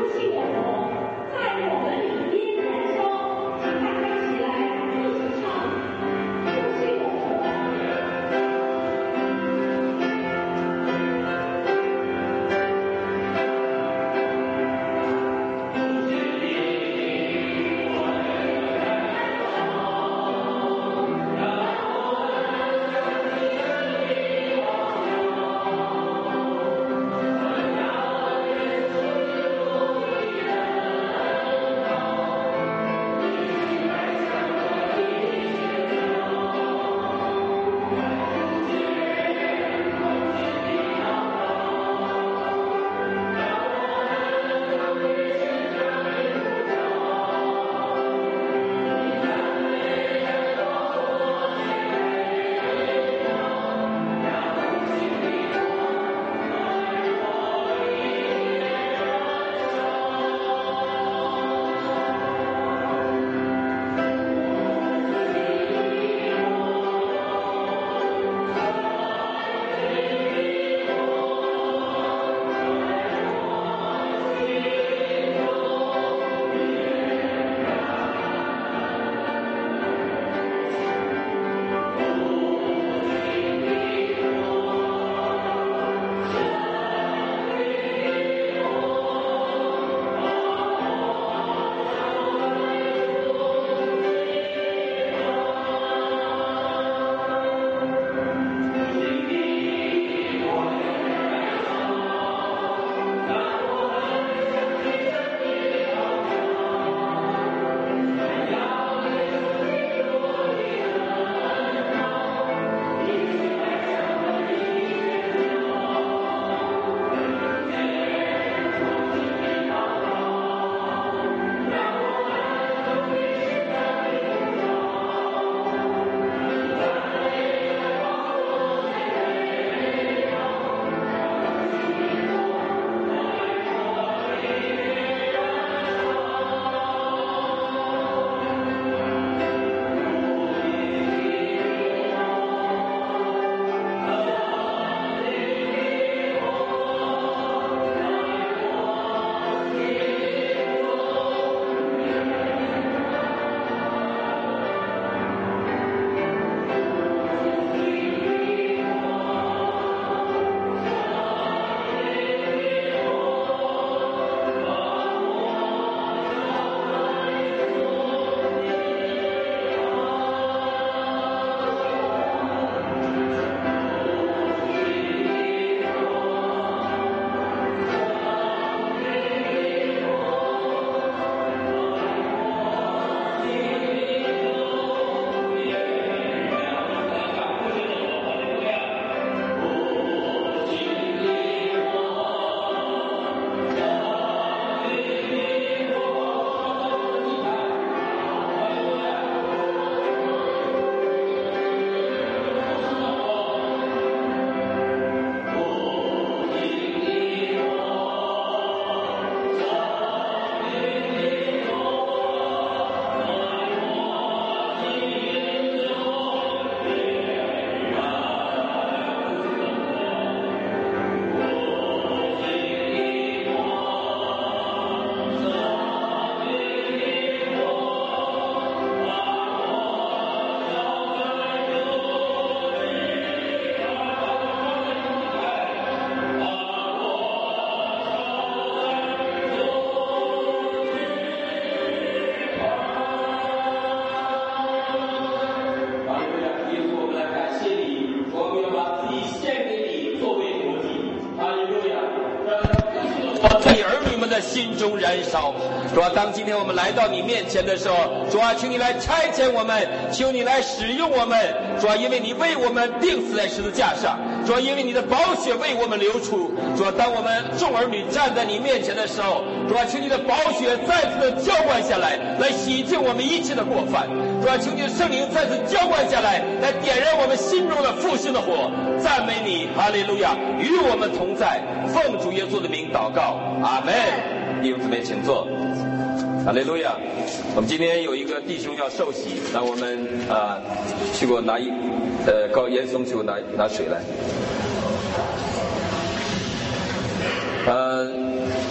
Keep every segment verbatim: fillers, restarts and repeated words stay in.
对儿女们的心中燃烧。主啊，当今天我们来到你面前的时候，主啊，请你来差遣我们，求你来使用我们。主啊，因为你为我们钉死在十字架上，主啊，因为你的宝血为我们流出。主啊，当我们众儿女站在你面前的时候，主啊，请你的宝血再次的浇灌下来，来洗净我们一切的过犯。主啊，求你的圣灵再次浇灌下来，来点燃我们心中的复兴的火。赞美你，哈利路亚，与我们同在。奉主耶稣的名祷告，阿门。弟兄姊妹，请坐。哈利路亚。我们今天有一个弟兄要受洗，那我们啊、呃、去给我拿一呃高严嵩去给我拿拿水来。呃，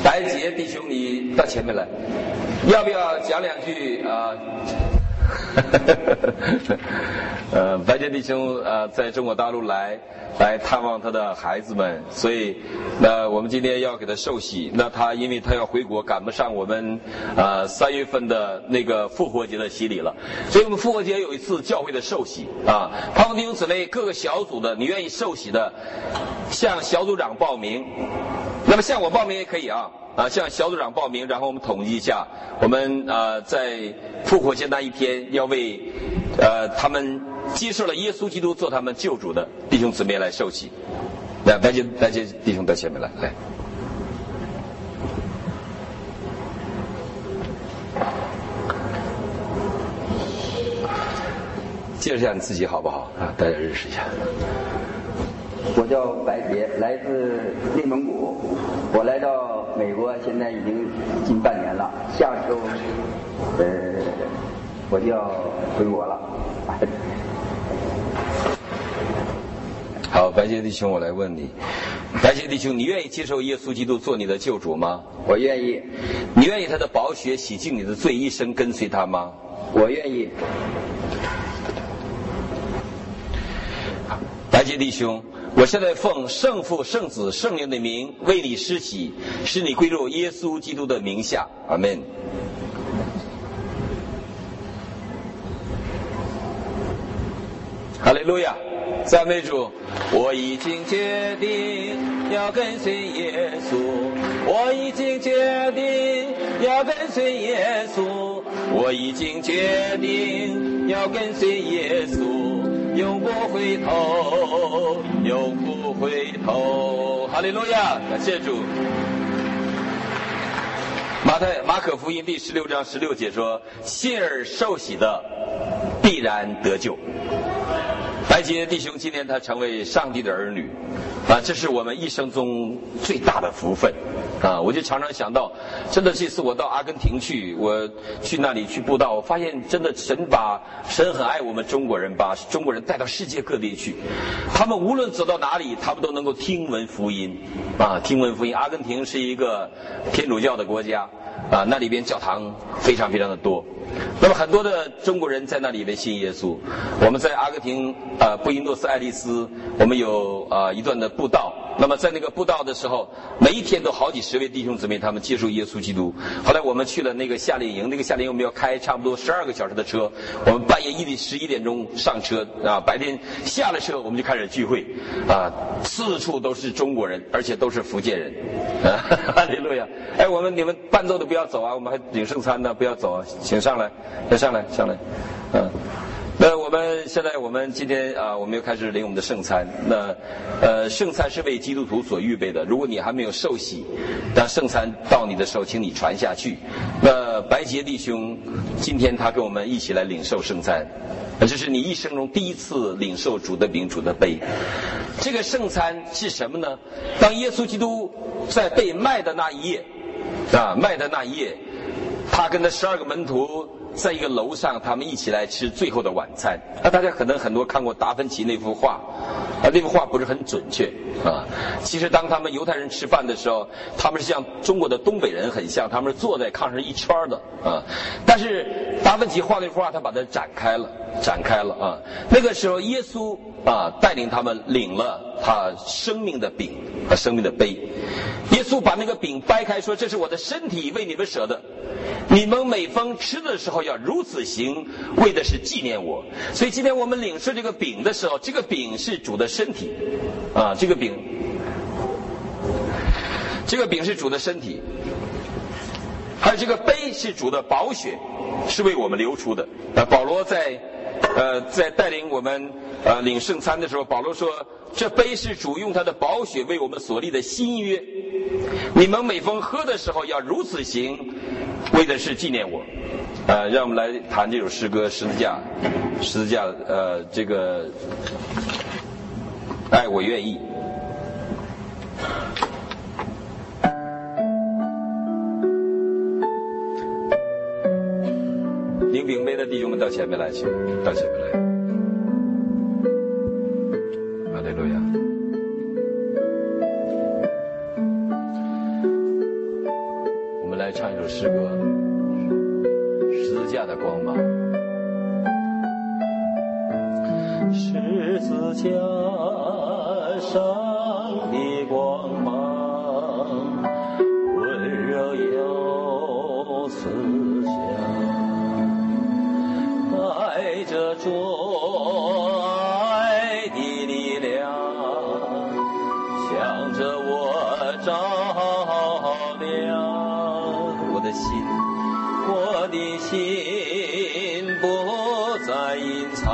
白洁弟兄，你到前面来，要不要讲两句啊？呃，白洁弟兄呃，在中国大陆来来探望他的孩子们，所以那我们今天要给他受洗。那他因为他要回国，赶不上我们呃三月份的那个复活节的洗礼了，所以我们复活节有一次教会的受洗啊。盼望弟兄姊妹各个小组的，你愿意受洗的，向小组长报名。那么向我报名也可以啊。啊，向小组长报名，然后我们统计一下，我们呃在复活节那一天要为呃他们接受了耶稣基督做他们救主的弟兄姊妹来受洗。来，白洁白洁弟兄到前面来，来。介绍一下你自己好不好啊？大家认识一下。 我叫白洁，来自内蒙古。我来到美国，现在已经近半年了。下周，呃，我就要回国了。 好，白洁弟兄，我来问你，白洁弟兄，你愿意接受耶稣基督做你的救主吗？ 我愿意。 你愿意他的宝血洗净你的罪，一生跟随他吗？ 我愿意。 白洁弟兄，我现在奉圣父、圣子、圣灵的名为你施洗，使你归入耶稣基督的名下。阿们。哈利路亚，赞美主！我已经决定要跟随耶稣，我已经决定要跟随耶稣，我已经决定要跟随耶稣。永不回头，永不回头，哈利路亚！感谢主。马太马可福音第十六章十六节说：“信而受洗的，必然得救。”白洁弟兄今天他成为上帝的儿女啊，这是我们一生中最大的福分啊！我就常常想到，真的这次我到阿根廷去，我去那里去布道，我发现真的神把神很爱我们中国人，把中国人带到世界各地去，他们无论走到哪里，他们都能够听闻福音啊，听闻福音。阿根廷是一个天主教的国家啊，那里边教堂非常非常的多。那么很多的中国人在那里边信耶稣。我们在阿根廷呃布宜诺斯艾利斯，我们有呃一段的布道。那么在那个布道的时候，每一天都好几十位弟兄姊妹他们接受耶稣基督。后来我们去了那个夏令营，那个夏令营我们要开差不多十二个小时的车，我们半夜一点十一点钟上车啊，白天下了车我们就开始聚会啊，四处都是中国人，而且都是福建人啊，哈利路亚！哎，我们你们伴奏的不要走啊，我们还领圣餐呢，不要走啊，请上来，来上来上来，啊。那我们现在我们今天啊，我们又开始领我们的圣餐。那呃，圣餐是为基督徒所预备的。如果你还没有受洗，当圣餐到你的时候，请你传下去。那白洁弟兄今天他跟我们一起来领受圣餐，这是你一生中第一次领受主的饼、主的杯。这个圣餐是什么呢？当耶稣基督在被卖的那一夜啊，卖的那一夜，他跟他十二个门徒在一个楼上，他们一起来吃最后的晚餐。啊，大家可能很多看过达芬奇那幅画，啊，那幅画不是很准确啊。其实当他们犹太人吃饭的时候，他们是像中国的东北人很像，他们是坐在炕上一圈的啊。但是达芬奇画那幅画，他把它展开了，展开了啊。那个时候，耶稣啊带领他们领了他生命的饼和生命的杯。耶稣把那个饼掰开，说：“这是我的身体，为你们舍的。你们每逢吃的时候要如此行，为的是纪念我。”所以今天我们领受这个饼的时候，这个饼是主的身体啊，这个饼，这个饼是主的身体，还有这个杯是主的宝血，是为我们流出的。啊，保罗在呃在带领我们呃领圣餐的时候，保罗说：“这杯是主用他的宝血为我们所立的新约。你们每逢喝的时候要如此行，为的是纪念我。”呃，让我们来谈这首诗歌《十字架》，十字架，呃，这个爱我愿意。领饼杯的弟兄们到前面来，请到前面来。哈利路亚。 们来唱一首诗歌，十字架的光芒。十字架上的光芒，温柔又慈祥，带着主爱的力量，向着我照亮。我的心，我的心不再隐藏，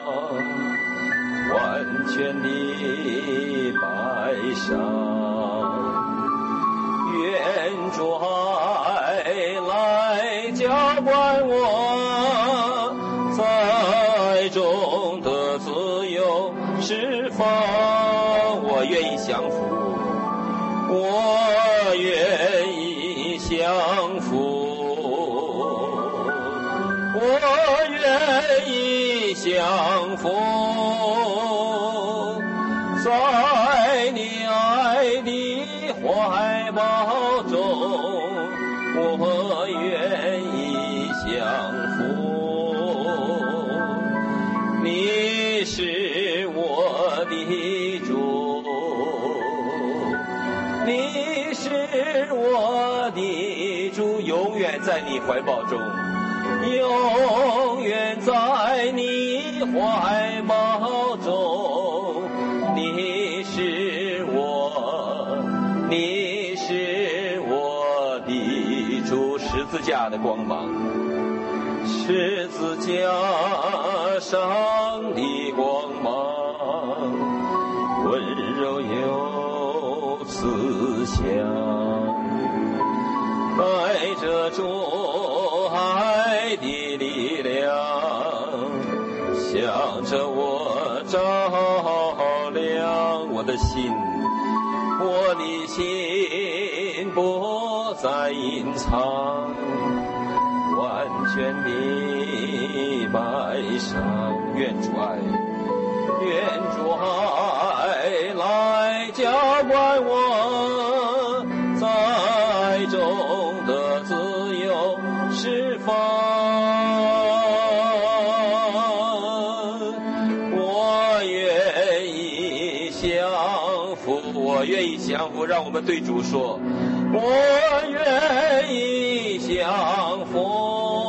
完全的白上，愿主爱来浇灌我，在中的自由释放。我愿意降服，我愿意降服，我愿意降服，在你爱的怀抱中，我愿意降服。你是我的主，你是我的主，永远在你怀抱中，永远在你怀抱中。你是我，你是我的主。十字架的光芒，十字架上的光芒，温柔又慈祥，带着主爱的力量，向着我照亮。我的心，我的心不再隐藏，完全的白上。愿主爱，愿主爱来浇灌我，在中的自由释放。我愿意降服，我愿意降服。让我们对主说，我愿意降服，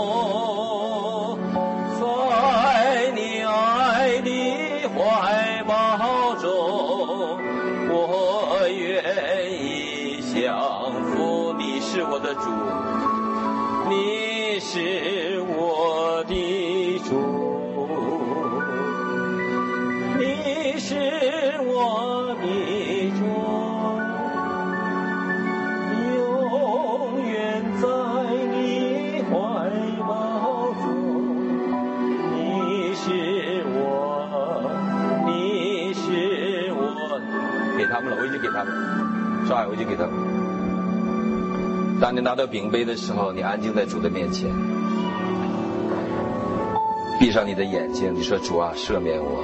在你爱的怀抱中，我愿意降服。你是我的主，你是我的主，你是我的主，永远在你怀抱中。你是我，你是我。给他们了，我已经给他们，少爱，我已经给他们。当你拿到饼杯的时候，你安静在主的面前，闭上你的眼睛，你说主啊，赦免我，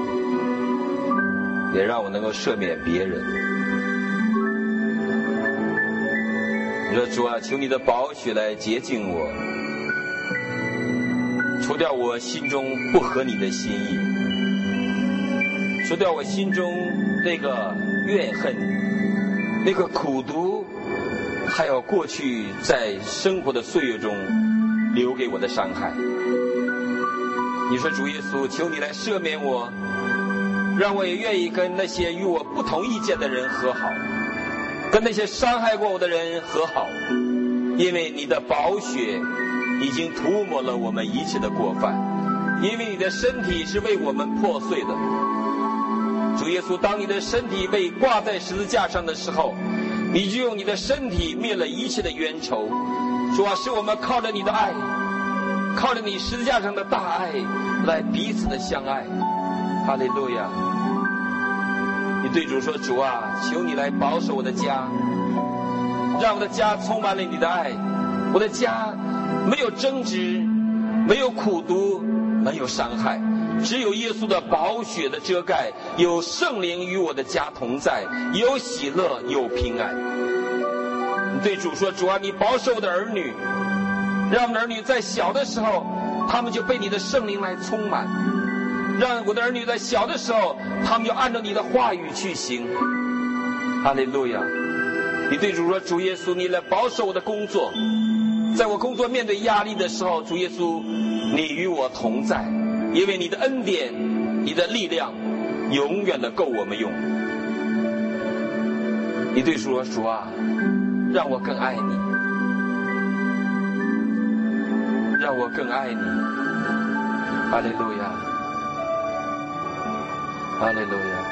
也让我能够赦免别人。你说主啊，求你的宝血来洁净我，除掉我心中不合你的心意，除掉我心中那个怨恨，那个苦毒，还有过去在生活的岁月中留给我的伤害。你说主耶稣，求你来赦免我，让我也愿意跟那些与我不同意见的人和好，跟那些伤害过我的人和好，因为你的宝血已经涂抹了我们一切的过犯，因为你的身体是为我们破碎的。主耶稣，当你的身体被挂在十字架上的时候，你就用你的身体灭了一切的冤仇。主啊，使我们靠着你的爱，靠着你十字架上的大爱来彼此的相爱。哈利路亚！你对主说，主啊，求你来保守我的家，让我的家充满了你的爱，我的家没有争执，没有苦毒，没有伤害，只有耶稣的宝血的遮盖，有圣灵与我的家同在，有喜乐，有平安。 你对主说，主啊，你保守我的儿女，让我们的儿女在小的时候他们就被你的圣灵来充满，让我的儿女在小的时候他们就按照你的话语去行。哈利路亚！你对主说，主耶稣，你来保守我的工作，在我工作面对压力的时候，主耶稣，你与我同在，因为你的恩典，你的力量永远的够我们用。你对主说，主啊，让我更爱你，让我更爱你。哈利路亚，哈利路亚。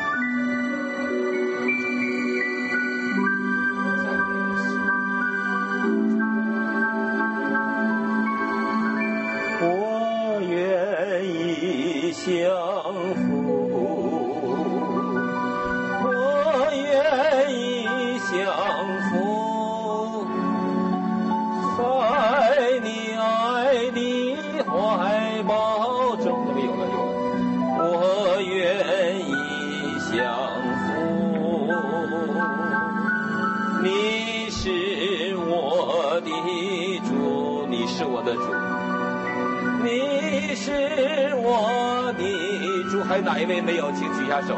我愿意降服，我愿意降服，在你爱的怀抱中。这边有了有了，我愿意降服，你是我的主，你是我的主。你是我的主，还有哪一位没有？请举下手。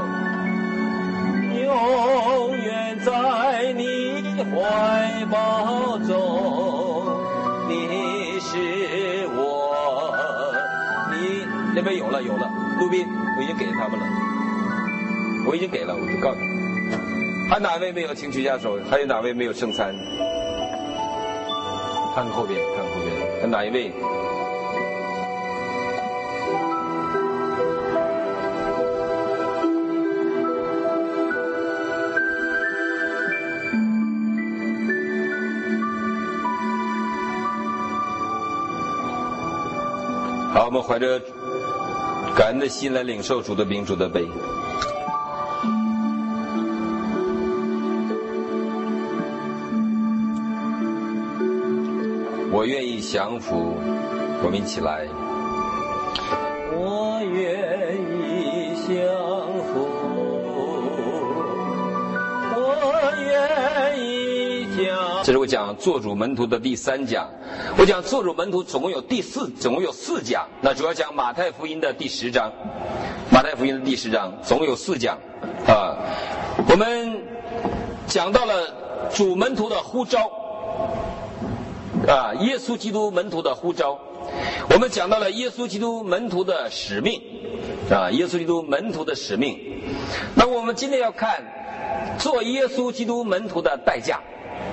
永远在你怀抱中，你是我。你那边有了有了，陆斌，我已经给他们了，我已经给了，我就告诉你。还有哪位没有？请举下手。还有哪位没有圣餐？看看后边，看看后边，还有哪一位？ 好，我们怀着感恩的心来领受主的饼、主的杯。我愿意降服，我们一起来。 我愿意降服，我愿意降。 这是我讲做主门徒的第三讲。我讲做主门徒总共有第四，总共有四讲。那主要讲马太福音的第十章，马太福音的第十章总共有四讲啊。我们讲到了主门徒的呼召啊，耶稣基督门徒的呼召。我们讲到了耶稣基督门徒的使命啊，耶稣基督门徒的使命。那我们今天要看做耶稣基督门徒的代价。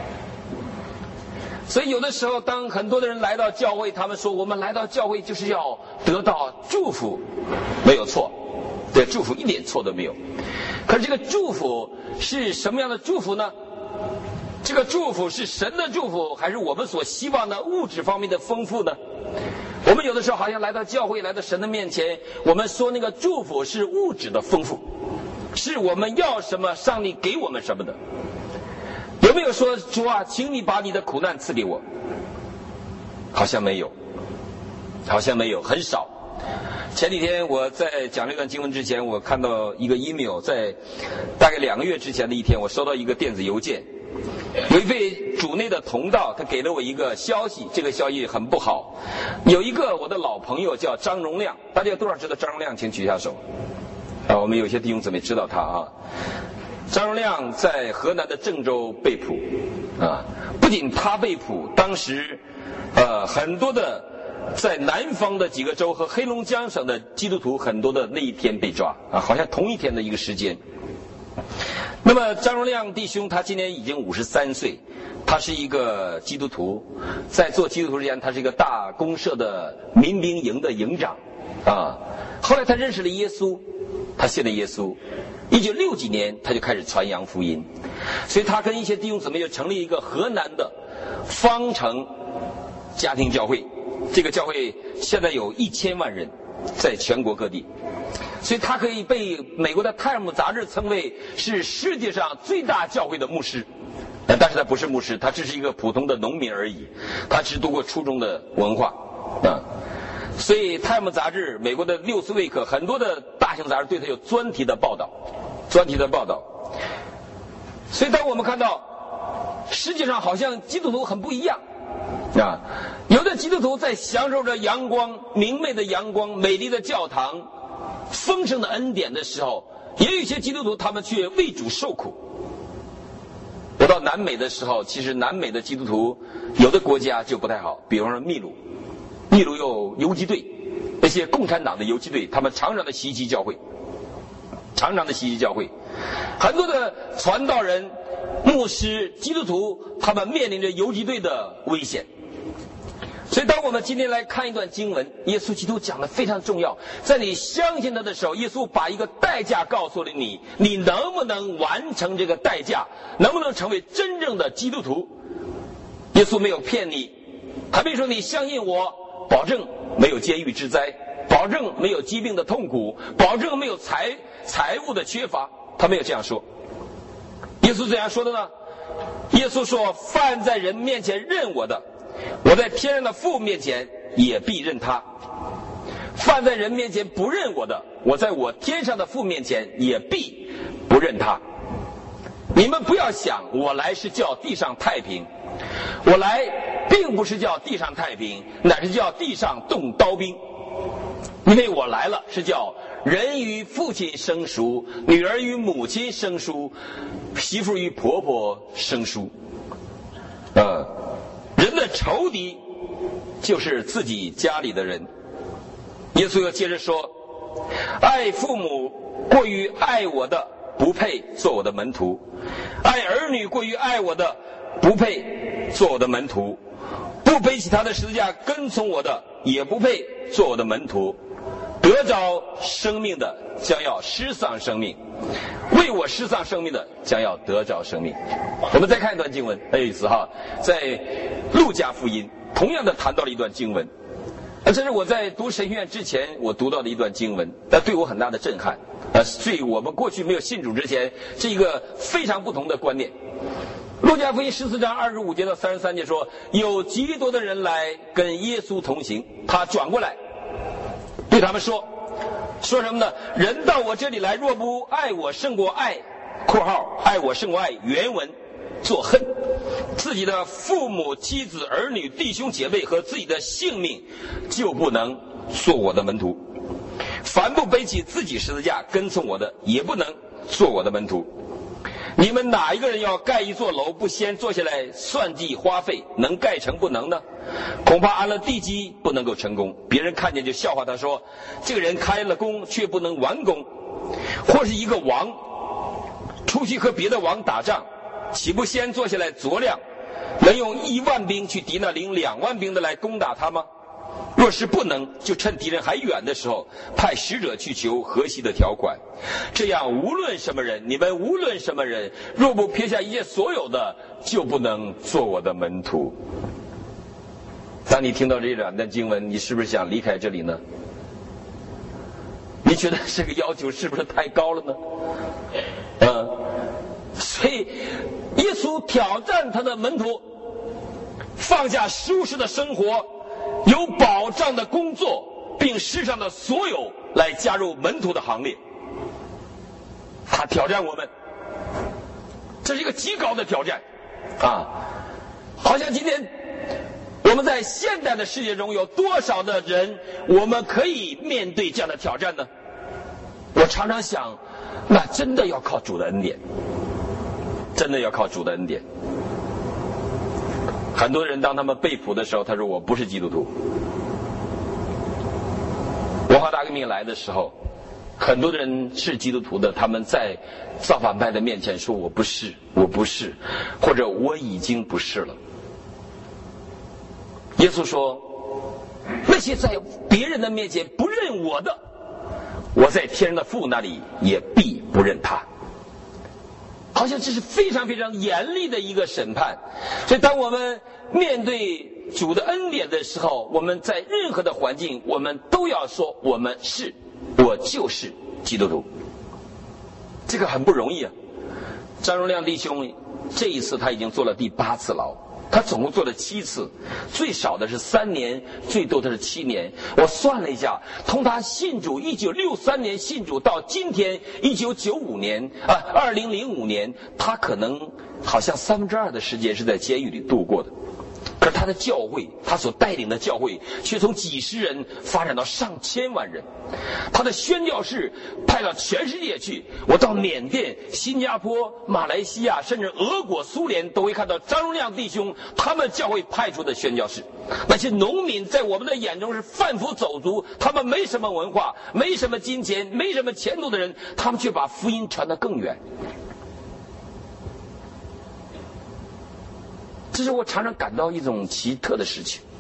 所以有的时候当很多的人来到教会，他们说我们来到教会就是要得到祝福，没有错，对，祝福一点错都没有。可是这个祝福是什么样的祝福呢？这个祝福是神的祝福，还是我们所希望的物质方面的丰富呢？我们有的时候好像来到教会，来到神的面前，我们说那个祝福是物质的丰富，是我们要什么上帝给我们什么的。有没有说主啊，请你把你的苦难赐给我？好像没有，好像没有，很少。前几天我在讲这段经文之前，我看到一个 email， 在大概两个月之前的一天，我收到一个电子邮件，有一位主内的同道，他给了我一个消息，这个消息很不好。有一个我的老朋友叫张荣亮，大家有多少知道张荣亮？请举下手。啊，我们有些弟兄姊妹知道他啊。张荣亮在河南的郑州被捕啊，不仅他被捕，当时呃很多的在南方的几个州和黑龙江省的基督徒很多的那一天被抓啊，好像同一天的一个时间。那么张荣亮弟兄他今年已经五十三岁，他是一个基督徒，在做基督徒之前他是一个大公社的民兵营的营长啊，后来他认识了耶稣，他信了耶稣。一九六几年他就开始传扬福音，所以他跟一些弟兄姊妹就成立一个河南的方城家庭教会，这个教会现在有一千万人，在全国各地，所以他可以被美国的《泰晤》杂志称为是世界上最大教会的牧师，但是他不是牧师，他只是一个普通的农民而已，他只读过初中的文化啊。所以《泰晤》杂志、美国的《六斯卫克》很多的大型杂志对他有专题的报道，专题的报道。所以当我们看到实际上好像基督徒很不一样啊。有的基督徒在享受着阳光、明媚的阳光、美丽的教堂、丰盛的恩典的时候，也有一些基督徒他们却为主受苦。我到南美的时候，其实南美的基督徒有的国家就不太好，比方说秘鲁，秘鲁有游击队，那些共产党的游击队，他们常常的袭击教会，常常的袭击教会，很多的传道人、牧师、基督徒，他们面临着游击队的危险。所以当我们今天来看一段经文，耶稣基督讲的非常重要，在你相信他的时候，耶稣把一个代价告诉了你，你能不能完成这个代价，能不能成为真正的基督徒。耶稣没有骗你，他没说你相信我，保证没有监狱之灾，保证没有疾病的痛苦，保证没有财财物的缺乏，他没有这样说。耶稣怎样说的呢？耶稣说，凡在人面前认我的，我在天上的父面前也必认他；凡在人面前不认我的，我在我天上的父面前也必不认他。你们不要想我来是叫地上太平，我来并不是叫地上太平，乃是叫地上动刀兵。因为我来了是叫人与父亲生疏，女儿与母亲生疏，媳妇与婆婆生疏。呃人的仇敌就是自己家里的人。耶稣又接着说，爱父母过于爱我的，不配做我的门徒；爱儿女过于爱我的，不配做我的门徒；不背起他的十字架跟从我的，也不配做我的门徒。得着生命的将要失丧生命，为我失丧生命的将要得着生命。我们再看一段经文，很有意思哈，在路加福音同样的谈到了一段经文，这是我在读神学院之前我读到的一段经文，但对我很大的震撼。呃，对我们过去没有信主之前，是一个非常不同的观念。路加福音十四章二十五节到三十三节说，有极多的人来跟耶稣同行，他转过来对他们说，说什么呢？人到我这里来，若不爱我胜过爱（括号爱我胜过爱）原文作恨自己的父母、妻子、儿女、弟兄姐妹和自己的性命，就不能做我的门徒。凡不背起自己十字架跟从我的，也不能做我的门徒。你们哪一个人要盖一座楼，不先坐下来算计花费，能盖成不能呢？恐怕安了地基不能够成功，别人看见就笑话他说，这个人开了工却不能完工。或是一个王出去和别的王打仗，岂不先坐下来酌量，能用一万兵去敌那领两万兵的来攻打他吗？若是不能，就趁敌人还远的时候，派使者去求和稀的条款。这样无论什么人，你们无论什么人，若不撇下一切所有的，就不能做我的门徒。当你听到这两段经文，你是不是想离开这里呢？你觉得这个要求是不是太高了呢？嗯，所以耶稣挑战他的门徒，放下舒适的生活，有保障的工作，并世上的所有，来加入门徒的行列。他挑战我们，这是一个极高的挑战啊！好像今天我们在现代的世界中，有多少的人我们可以面对这样的挑战呢？我常常想，那真的要靠主的恩典，真的要靠主的恩典。很多人当他们被捕的时候，他说我不是基督徒。文化大革命来的时候，很多的人是基督徒的，他们在造反派的面前说我不是，我不是，或者我已经不是了。耶稣说，那些在别人的面前不认我的，我在天上的父那里也必不认他。好像这是非常非常严厉的一个审判。所以当我们面对主的恩典的时候，我们在任何的环境，我们都要说我们是，我就是基督徒。这个很不容易啊。张荣亮弟兄这一次他已经坐了第八次牢， 他总共做了七次，最少的是三年，最多的是七年。我算了一下，从他信主一九六三年信主到今天一九九五年啊，二零零五年，他可能好像三分之二的时间是在监狱里度过的。可是他的教会，他所带领的教会却从几十人发展到上千万人。他的宣教士派到全世界去，我到缅甸、新加坡、马来西亚，甚至俄国、苏联都会看到张荣亮弟兄他们教会派出的宣教士。那些农民在我们的眼中是贩夫走卒，他们没什么文化，没什么金钱，没什么前途的人，他们却把福音传得更远。这是我常常感到一种奇特的事情。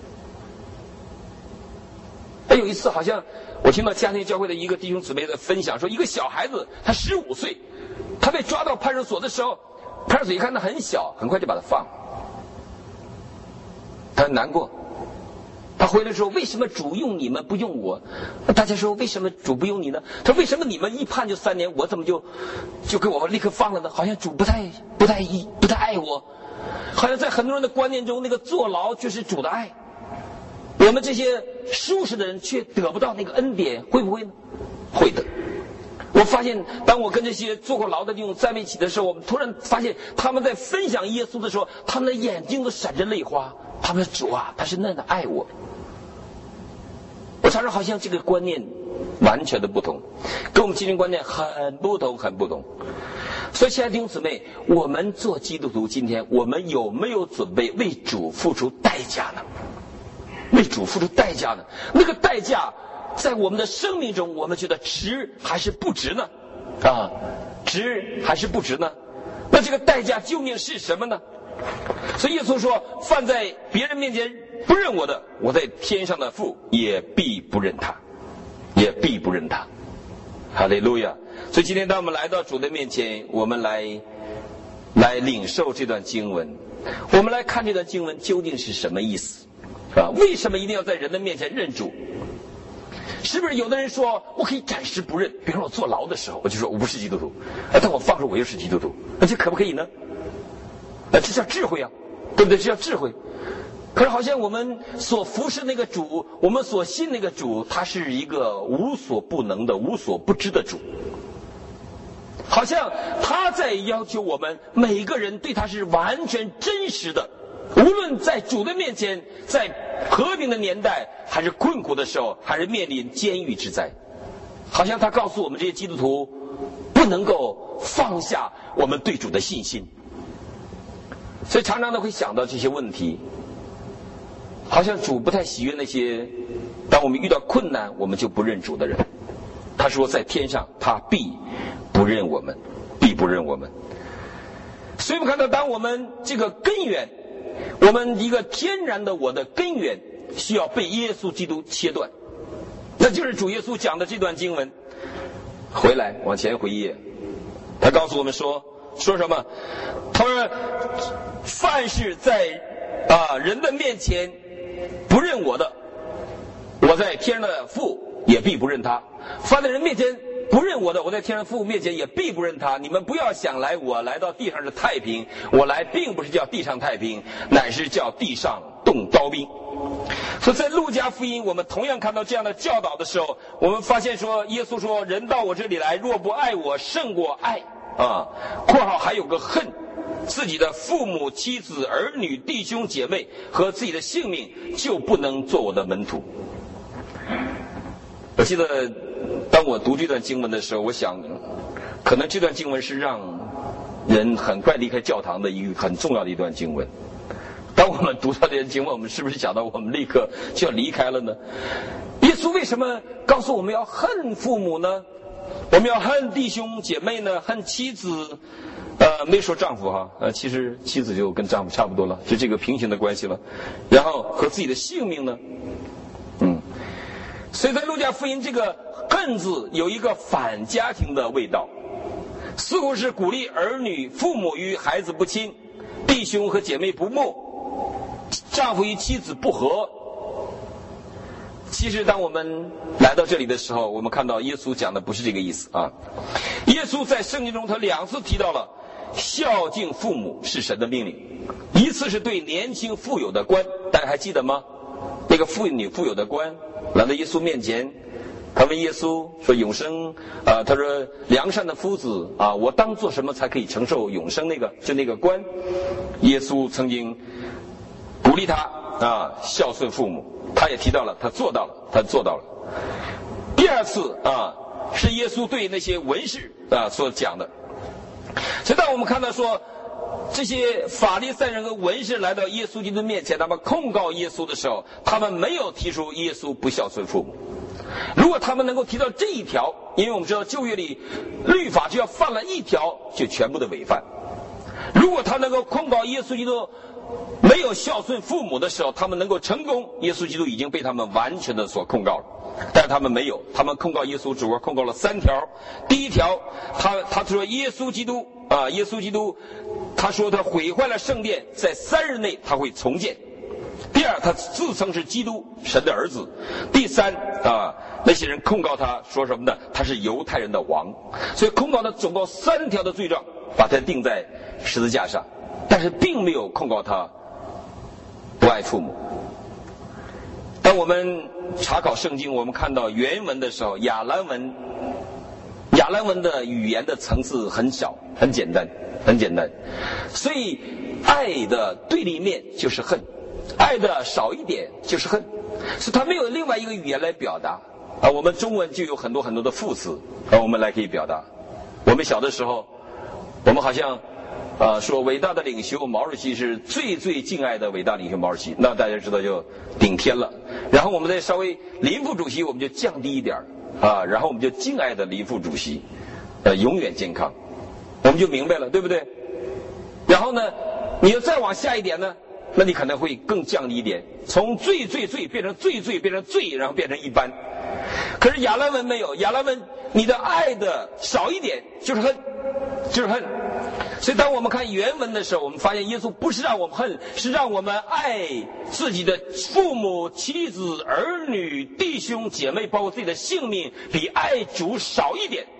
还有一次，好像我听到家庭教会的一个弟兄姊妹在分享说，一个小孩子他十五岁，他被抓到派出所的时候，派出所一看他很小，很快就把他放了。他很难过，他回来说，为什么主用你们不用我？大家说，为什么主不用你呢？他说，为什么你们一判就三年，我怎么就就给我立刻放了呢？好像主不太不太不太爱我，好像在很多人的观念中，那个坐牢就是主的爱，我们这些舒适的人却得不到那个恩典，会不会呢？会的。我发现当我跟这些坐过牢的弟兄在一起的时候，我们突然发现他们在分享耶稣的时候，他们的眼睛都闪着泪花，他们说，主啊，他是那样的爱我。我常常好像这个观念完全的不同，跟我们今天观念很不同很不同。所以亲爱的弟兄姊妹，我们做基督徒，今天我们有没有准备为主付出代价呢？为主付出代价呢？那个代价在我们的生命中，我们觉得值还是不值呢？啊，值还是不值呢？那这个代价究竟是什么呢？所以耶稣说，犯在别人面前不认我的，我在天上的父也必不认他，也必不认他。哈利路亚！所以今天当我们来到主的面前，我们来来领受这段经文，我们来看这段经文究竟是什么意思啊？为什么一定要在人的面前认主？是不是有的人说我可以暂时不认？比如说我坐牢的时候，我就说我不是基督徒，但我放手我又是基督徒，那这可不可以呢？那这叫智慧啊，对不对？这叫智慧。可是好像我们所服侍那个主，我们所信那个主，他是一个无所不能的、无所不知的主。好像他在要求我们每个人对他是完全真实的，无论在主的面前，在和平的年代，还是困苦的时候，还是面临监狱之灾，好像他告诉我们这些基督徒不能够放下我们对主的信心。所以常常的会想到这些问题，好像主不太喜悦那些当我们遇到困难我们就不认主的人。他说在天上他必不认我们，必不认我们。所以我们看到，当我们这个根源，我们一个天然的我的根源需要被耶稣基督切断，那就是主耶稣讲的这段经文。回来往前回忆，他告诉我们说说什么？他说凡是在啊人的面前不认我的，我在天上的父也必不认他。凡在人面前不认我的，我在天上父面前也必不认他。你们不要想来我来到地上是太平，我来并不是叫地上太平，乃是叫地上动刀兵。所以在路加福音我们同样看到这样的教导的时候，我们发现说耶稣说，人到我这里来，若不爱我胜过爱啊，括号还有个恨，自己的父母妻子儿女弟兄姐妹和自己的性命，就不能做我的门徒。我记得当我读这段经文的时候，我想可能这段经文是让人很快离开教堂的一个很重要的一段经文。当我们读到这段经文，我们是不是想到我们立刻就要离开了呢？耶稣为什么告诉我们要恨父母呢？我们要恨弟兄姐妹呢？恨妻子，呃，没说丈夫哈，呃，其实妻子就跟丈夫差不多了，就这个平行的关系了。然后和自己的性命呢？嗯，所以在路加福音这个恨字有一个反家庭的味道，似乎是鼓励儿女父母与孩子不亲，弟兄和姐妹不睦，丈夫与妻子不和。其实当我们来到这里的时候，我们看到耶稣讲的不是这个意思啊。耶稣在圣经中他两次提到了孝敬父母是神的命令。一次是对年轻富有的官，大家还记得吗？那个妇女富有的官来到耶稣面前，他问耶稣说永生啊、呃，他说良善的夫子啊，我当做什么才可以承受永生？那个就那个官，耶稣曾经鼓励他啊孝顺父母，他也提到了，他做到了，他做到了。第二次啊是耶稣对那些文士啊所讲的。所以当我们看到说这些法利赛人和文士来到耶稣基督面前，他们控告耶稣的时候，他们没有提出耶稣不孝顺父母。如果他们能够提到这一条，因为我们知道旧约里律法就要犯了一条就全部的违犯。如果他能够控告耶稣基督没有孝顺父母的时候，他们能够成功，耶稣基督已经被他们完全的所控告了。但是他们没有，他们控告耶稣主要控告了三条。第一条，他他说耶稣基督啊，耶稣基督，他说他毁坏了圣殿，在三日内他会重建。第二，他自称是基督神的儿子。第三啊，那些人控告他说什么呢？他是犹太人的王。所以控告他总共三条的罪状，把他钉在十字架上，但是并没有控告他不爱父母。当我们查考圣经，我们看到原文的时候，亚兰文亚兰文的语言的层次很小，很简单，很简单。所以爱的对立面就是恨，爱的少一点就是恨，所以它没有另外一个语言来表达啊。我们中文就有很多很多的副词啊，我们来可以表达。我们小的时候，我们好像啊说伟大的领袖毛主席是最最敬爱的伟大领袖毛主席，那大家知道就顶天了。然后我们再稍微林副主席我们就降低一点啊，然后我们就敬爱的林副主席，呃永远健康，我们就明白了，对不对？然后呢，你要再往下一点呢，那你可能会更降低一点，从最最最变成最最变成最，然后变成一般。可是亚兰文没有，亚兰文你的爱的少一点就是恨，就是恨。所以当我们看原文的时候，我们发现耶稣不是让我们恨，是让我们爱自己的父母、妻子、儿女、弟兄姐妹，包括自己的性命，比爱主少一点。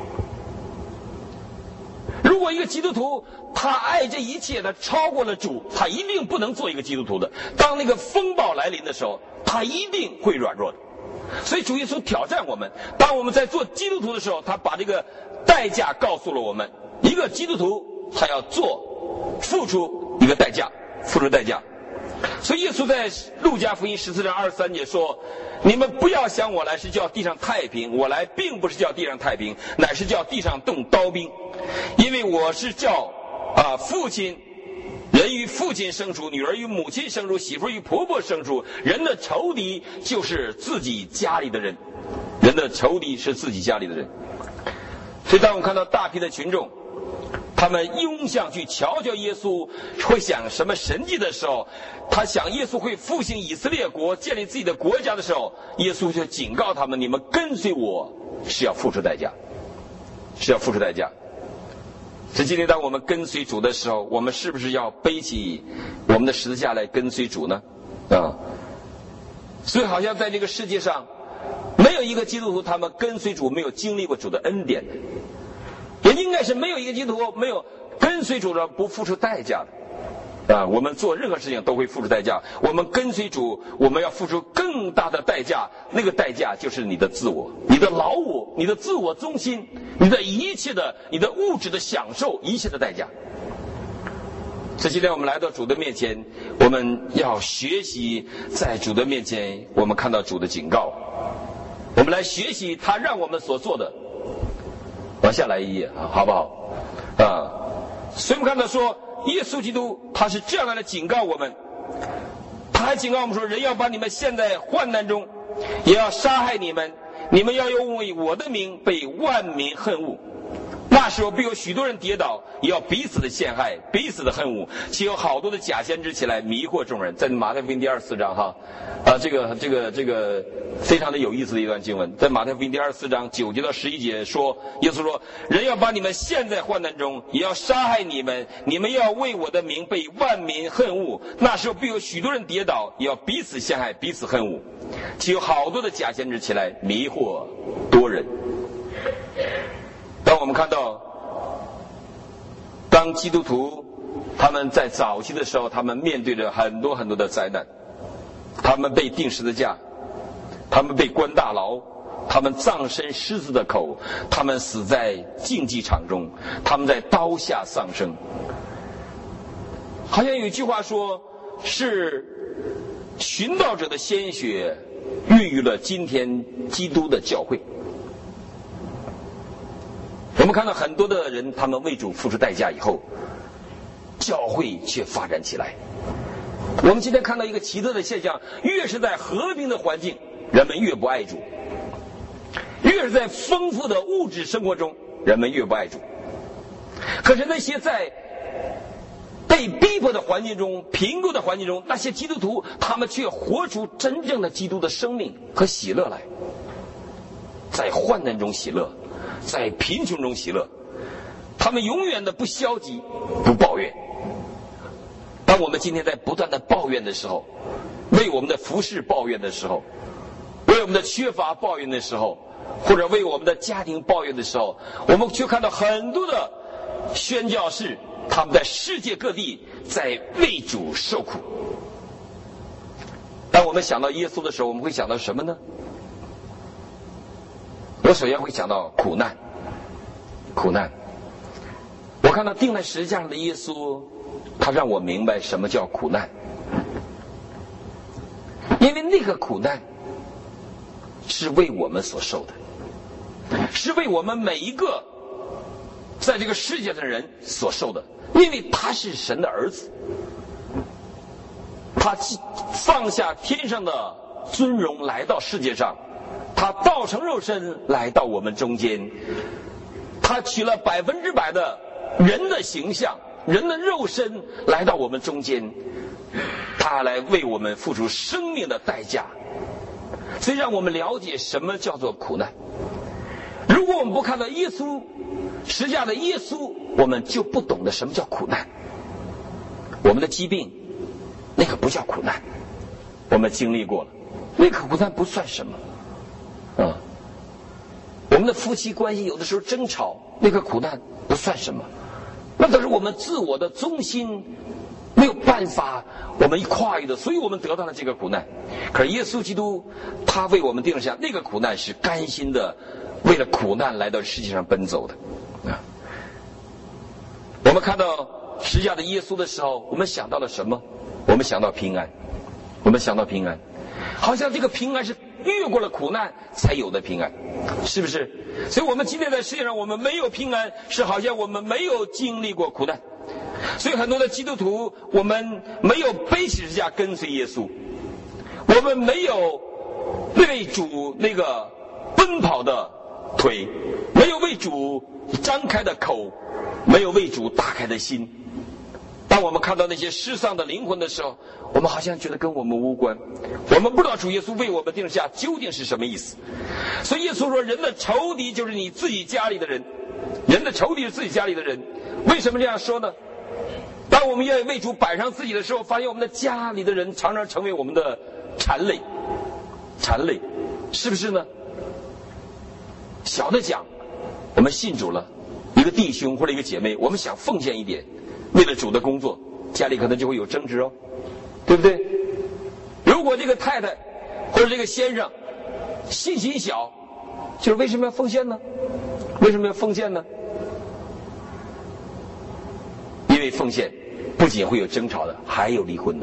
如果一个基督徒他爱这一切，他超过了主，他一定不能做一个基督徒的。当那个风暴来临的时候，他一定会软弱的。所以主耶稣挑战我们，当我们在做基督徒的时候，他把这个代价告诉了我们。一个基督徒他要做付出一个代价，付出代价。所以耶稣在路加福音十四章二十三节说，你们不要想我来是叫地上太平，我来并不是叫地上太平，乃是叫地上动刀兵。因为我是叫啊父亲人与父亲生出，女儿与母亲生出，媳妇与婆婆生出。人的仇敌就是自己家里的人，人的仇敌是自己家里的人。所以当我们看到大批的群众他们拥向去瞧瞧耶稣会想什么神迹的时候，他想耶稣会复兴以色列国，建立自己的国家的时候，耶稣就警告他们，你们跟随我是要付出代价，是要付出代价。所以今天当我们跟随主的时候，我们是不是要背起我们的十字架来跟随主呢？啊，所以好像在这个世界上没有一个基督徒他们跟随主没有经历过主的恩典的，也应该是没有一个基督徒没有跟随主的不付出代价的啊！我们做任何事情都会付出代价，我们跟随主，我们要付出更大的代价，那个代价就是你的自我，你的老我，你的自我中心，你的一切的，你的物质的享受，一切的代价。所以今天我们来到主的面前，我们要学习在主的面前，我们看到主的警告，我们来学习他让我们所做的。往下来一页啊，好不好？啊，所以我们看到说，耶稣基督他是这样来警告我们，他还警告我们说，人要把你们陷在患难中，也要杀害你们，你们要因为我的名被万民恨恶。那时候必有许多人跌倒，也要彼此的陷害，彼此的恨恶，且有好多的假先知起来迷惑众人。在马太福音第二十四章哈，啊，这个这个这个非常的有意思的一段经文，在马太福音第二十四章九节到十一节说，耶稣说，人要把你们陷在患难中，也要杀害你们，你们要为我的名被万民恨恶。那时候必有许多人跌倒，也要彼此陷害，彼此恨恶，且有好多的假先知起来迷惑多人。当我们看到，当当基督徒他们在早期的时候，他们面对着很多很多的灾难，他们被钉十字架，他们被关大牢，他们葬身狮子的口，他们死在竞技场中，他们在刀下丧生。好像有一句话说，是寻道者的鲜血孕育了今天基督的教会。我们看到很多的人，他们为主付出代价以后，教会却发展起来。我们今天看到一个奇特的现象，越是在和平的环境，人们越不爱主；越是在丰富的物质生活中，人们越不爱主。可是那些在被逼迫的环境中、贫困的环境中，那些基督徒，他们却活出真正的基督的生命和喜乐来，在患难中喜乐，在贫穷中喜乐。他们永远的不消极，不抱怨。当我们今天在不断的抱怨的时候，为我们的服事抱怨的时候，为我们的缺乏抱怨的时候，或者为我们的家庭抱怨的时候，我们却看到很多的宣教士，他们在世界各地在为主受苦。当我们想到耶稣的时候，我们会想到什么呢？我首先会想到苦难，苦难。我看到钉在十字架上的耶稣，他让我明白什么叫苦难。因为那个苦难是为我们所受的，是为我们每一个在这个世界的人所受的。因为他是神的儿子，他放下天上的尊荣来到世界上，他道成肉身来到我们中间，他取了百分之百的人的形象，人的肉身来到我们中间，他来为我们付出生命的代价，所以让我们了解什么叫做苦难。如果我们不看到耶稣十字架的耶稣，我们就不懂得什么叫苦难。我们的疾病那个不叫苦难，我们经历过了，那个苦难不算什么啊。我们的夫妻关系有的时候争吵，那个苦难不算什么，那都是我们自我的中心没有办法我们跨越的，所以我们得到了这个苦难。可是耶稣基督他为我们定下那个苦难，是甘心的为了苦难来到世界上奔走的啊。我们看到十字架的耶稣的时候，我们想到了什么？我们想到平安，我们想到平安，好像这个平安是越过了苦难才有的平安，是不是？所以我们今天在世界上，我们没有平安，是好像我们没有经历过苦难。所以很多的基督徒，我们没有背起十字架跟随耶稣，我们没有为主那个奔跑的腿，没有为主张开的口，没有为主打开的心。当我们看到那些失丧的灵魂的时候，我们好像觉得跟我们无关，我们不知道主耶稣为我们定下究竟是什么意思。所以耶稣说，人的仇敌就是你自己家里的人，人的仇敌是自己家里的人。为什么这样说呢？当我们愿意为主摆上自己的时候，发现我们的家里的人常常成为我们的缠累，缠累，是不是呢？小的讲，我们信主了，一个弟兄或者一个姐妹，我们想奉献一点，为了主的工作，家里可能就会有争执哦，对不对？如果这个太太或者这个先生信心小，就是为什么要奉献呢？为什么要奉献呢？因为奉献不仅会有争吵的，还有离婚的。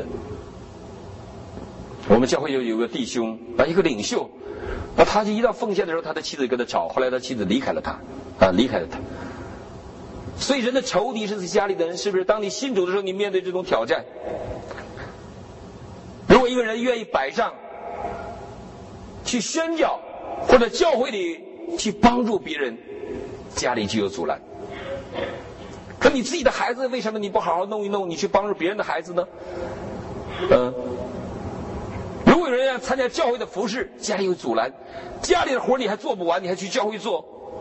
我们教会有有个弟兄啊，一个领袖啊，他就一到奉献的时候，他的妻子跟他吵，后来他妻子离开了他啊，离开了他。所以人的仇敌是家里的人，是不是？当你信主的时候，你面对这种挑战，如果一个人愿意摆上去宣教，或者教会里去帮助别人，家里就有阻拦。可你自己的孩子，为什么你不好好弄一弄，你去帮助别人的孩子呢？嗯，如果有人要参加教会的服事，家里有阻拦，家里的活你还做不完，你还去教会做。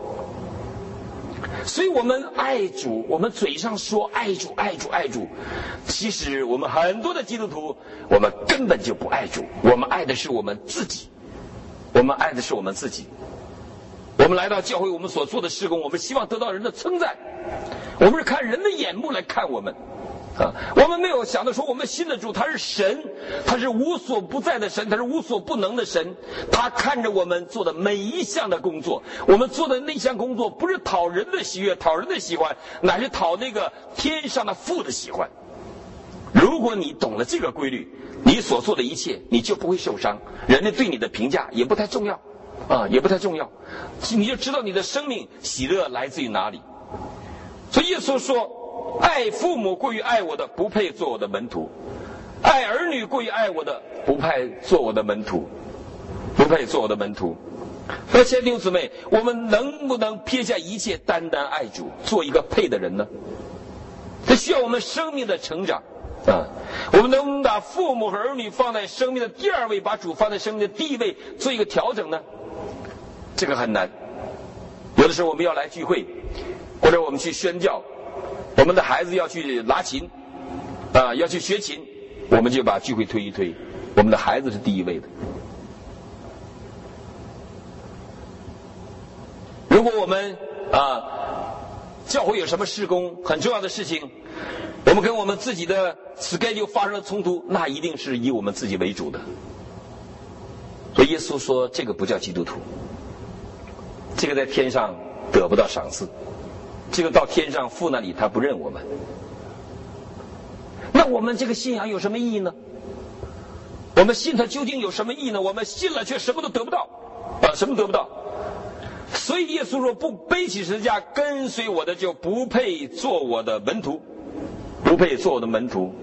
所以我们爱主，我们嘴上说爱主爱主爱主，其实我们很多的基督徒，我们根本就不爱主，我们爱的是我们自己，我们爱的是我们自己。我们来到教会，我们所做的事工，我们希望得到人的称赞， 我们是看人的眼目来看我们啊，我们没有想到说我们信的主他是神，他是无所不在的神，他是无所不能的神，他看着我们做的每一项的工作，我们做的那项工作不是讨人的喜悦讨人的喜欢，乃是讨那个天上的父的喜欢。如果你懂了这个规律，你所做的一切你就不会受伤，人家对你的评价也不太重要啊，也不太重要，你就知道你的生命喜乐来自于哪里。所以耶稣说，爱父母过于爱我的不配做我的门徒，爱儿女过于爱我的不配做我的门徒，不配做我的门徒。那亲爱的弟兄姊妹，我们能不能撇下一切单单爱主，做一个配的人呢？这需要我们生命的成长啊！我们能不能把父母和儿女放在生命的第二位，把主放在生命的第一位，做一个调整呢？这个很难。有的时候我们要来聚会，或者我们去宣教，我们的孩子要去拉琴啊，要去学琴，我们就把聚会推一推，我们的孩子是第一位的。如果我们啊教会有什么事工很重要的事情，我们跟我们自己的 schedule 发生了冲突，那一定是以我们自己为主的。所以耶稣说，这个不叫基督徒，这个在天上得不到赏赐，这个到天上父那里他不认我们。那我们这个信仰有什么意义呢？我们信他究竟有什么意义呢？我们信了却什么都得不到啊，什么得不到。所以耶稣说，不背起十字架跟随我的就不配做我的门徒，不配做我的门徒。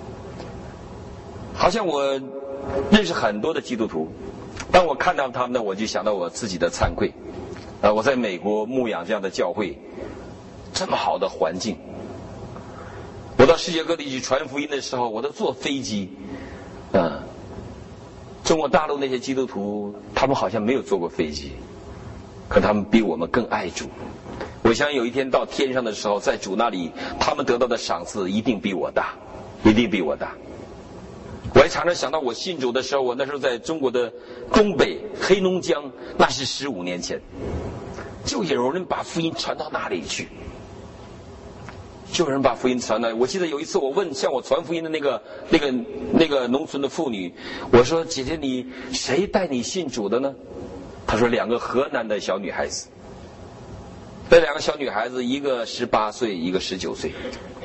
好像我认识很多的基督徒，当我看到他们呢，我就想到我自己的惭愧啊！我在美国牧养这样的教会，这么好的环境，我到世界各地去传福音的时候，我都坐飞机啊。中国大陆那些基督徒，他们好像没有坐过飞机，可他们比我们更爱主。我想有一天到天上的时候，在主那里，他们得到的赏赐一定比我大，一定比我大。我还常常想到我信主的时候，我那时候在中国的东北黑龙江，那是十五年前，就有人把福音传到那里去，就有人把福音传到。我记得有一次我问向我传福音的那个那个那个农村的妇女，我说：“姐姐，你谁带你信主的呢？”她说：“两个河南的小女孩子。”这两个小女孩子，一个十八岁，一个十九岁，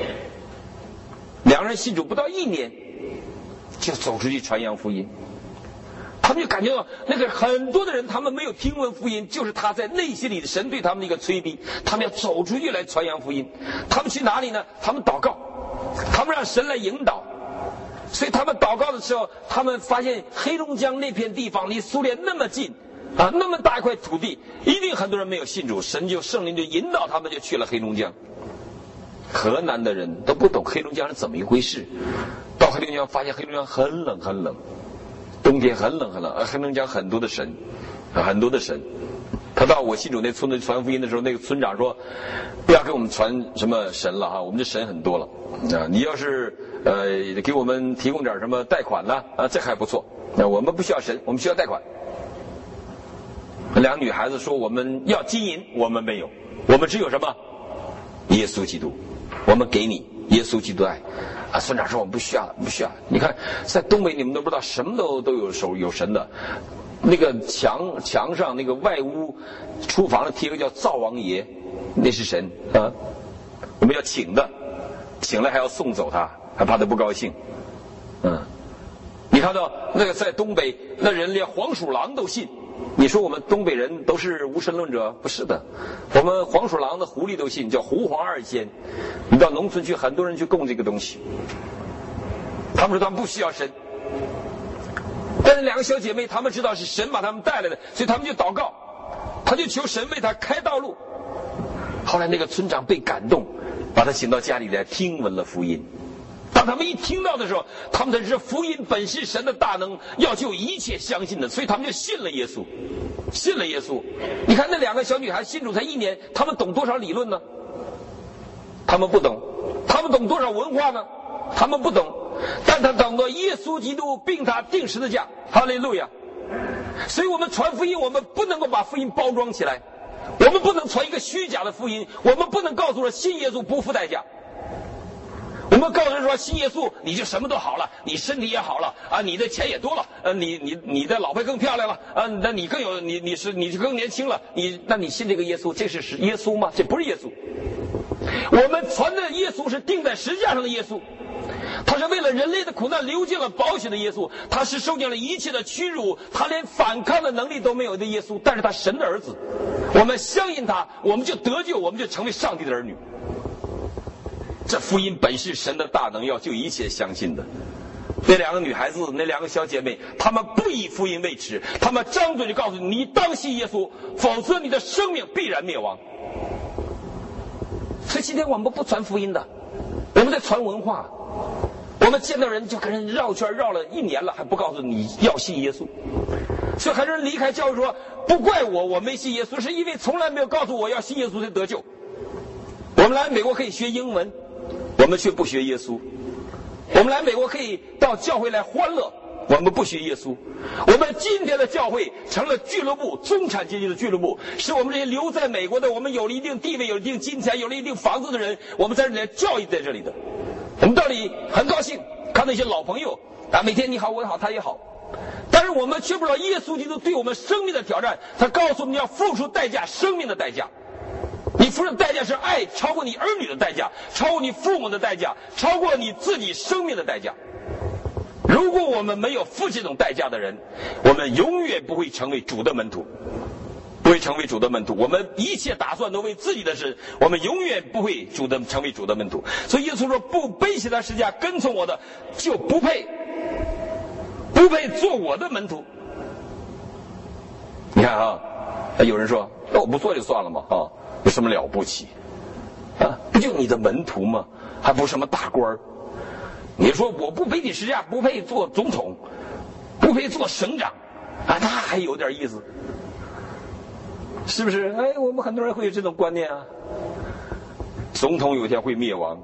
两人信主不到一年，就走出去传扬福音。他们就感觉到那个很多的人，他们没有听闻福音，就是他在内心里的神对他们的一个催逼，他们要走出去来传扬福音。他们去哪里呢？他们祷告，他们让神来引导。所以他们祷告的时候，他们发现黑龙江那片地方离苏联那么近啊，那么大一块土地，一定很多人没有信主，神就圣灵就引导他们就去了黑龙江。河南的人都不懂黑龙江是怎么一回事，到黑龙江发现黑龙江很冷很冷，冬天很冷很冷，而黑龙江很多的神，很多的神。他到我信主那村子传福音的时候，那个村长说：“不要给我们传什么神了哈，我们的神很多了啊！你要是呃给我们提供点什么贷款呢啊，这还不错。那我们不需要神，我们需要贷款。”两个女孩子说：“我们要金银，我们没有，我们只有什么？耶稣基督，我们给你耶稣基督爱。”啊，村长说：“我们不需要了，不需要。你看，在东北你们都不知道，什么都都有手有神的。那个墙墙上那个外屋厨房上贴个叫灶王爷，那是神啊。我们要请的，请了还要送走他，还怕他不高兴。嗯，你看到那个在东北，那人连黄鼠狼都信。”你说我们东北人都是无神论者？不是的，我们黄鼠狼的狐狸都信，叫狐黄二仙。你到农村去，很多人去供这个东西。他们说他们不需要神，但是两个小姐妹，她们知道是神把他们带来的，所以他们就祷告，他就求神为他开道路。后来那个村长被感动，把他请到家里来听闻了福音。当他们一听到的时候，他们才知道福音本是神的大能，要救一切相信的，所以他们就信了耶稣，信了耶稣。你看那两个小女孩信主才一年，他们懂多少理论呢？他们不懂。他们懂多少文化呢？他们不懂。但他懂得耶稣基督并他定十字架，哈利路亚。所以我们传福音，我们不能够把福音包装起来， 我们不能传一个虚假的福音，我们不能告诉人信耶稣不付代价。我们告诉人说信耶稣你就什么都好了，你身体也好了啊，你的钱也多了，呃，你你你的老婆更漂亮了啊，那你更有你你是你更年轻了，你那你信这个耶稣，这是是耶稣吗？这不是耶稣。我们传的耶稣是钉在十字架上的耶稣，他是为了人类的苦难流尽了宝血的耶稣，他是受尽了一切的屈辱，他连反抗的能力都没有的耶稣，但是他神的儿子，我们相信他，我们就得救，我们就成为上帝的儿女。这福音本是神的大能，要救一切相信的。那两个女孩子，那两个小姐妹，她们不以福音为耻，她们张嘴就告诉你，你当信耶稣，否则你的生命必然灭亡。所以今天我们不传福音的，我们在传文化。我们见到人就跟人绕圈绕了一年了，还不告诉你要信耶稣。所以很多人离开教会说，不怪我，我没信耶稣，是因为从来没有告诉我要信耶稣才得救。我们来美国可以学英文，我们却不学耶稣。我们来美国可以到教会来欢乐，我们不学耶稣。我们今天的教会成了俱乐部，中产阶级的俱乐部，是我们这些留在美国的，我们有了一定地位，有了一定金钱，有了一定房子的人，我们在这里教育在这里的。我们到这里很高兴看到一些老朋友啊，每天你好我好他也好，但是我们却不知道耶稣基督对我们生命的挑战，他告诉我们要付出代价，生命的代价。你付出的代价是爱超过你儿女的代价，超过你父母的代价，超过你自己生命的代价。如果我们没有付这种代价的人，我们永远不会成为主的门徒，不会成为主的门徒。我们一切打算都为自己的事，我们永远不会主的成为主的门徒。所以耶稣说，不背起他十字架跟从我的，就不配不配做我的门徒。你看啊，有人说那我不做就算了嘛，啊有什么了不起啊？不就你的门徒吗？还不是什么大官儿？你说我不背起十字架，不配做总统，不配做省长啊，那还有点意思，是不是？哎，我们很多人会有这种观念啊。总统有一天会灭亡，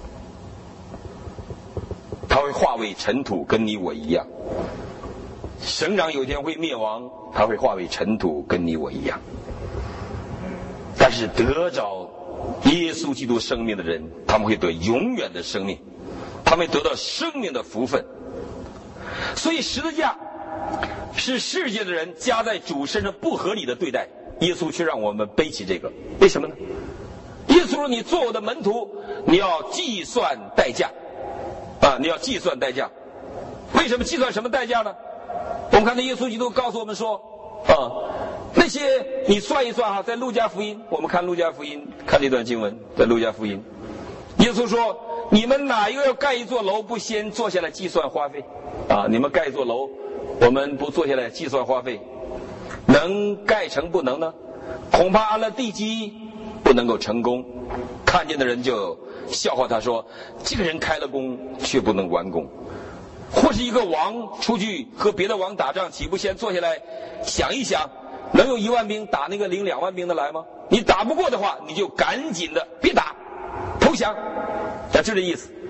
他会化为尘土，跟你我一样。省长有一天会灭亡，他会化为尘土，跟你我一样。但是得着耶稣基督生命的人，他们会得永远的生命，他们会得到生命的福分。所以十字架是世界的人加在主身上不合理的对待，耶稣却让我们背起这个，为什么呢？耶稣说，你做我的门徒，你要计算代价啊，你要计算代价。为什么计算什么代价呢？我们看到耶稣基督告诉我们说啊，那些你算一算哈，在路加福音，我们看路加福音，看这段经文，在路加福音，耶稣说，你们哪一个要盖一座楼，不先坐下来计算花费啊？你们盖一座楼，我们不坐下来计算花费，能盖成不能呢？恐怕安了地基不能够成功，看见的人就笑话他说，这个人开了工却不能完工。或是一个王出去和别的王打仗，岂不先坐下来想一想，能有一万兵打那个领两万兵的来吗？你打不过的话，你就赶紧的别打，投降。那就这意思。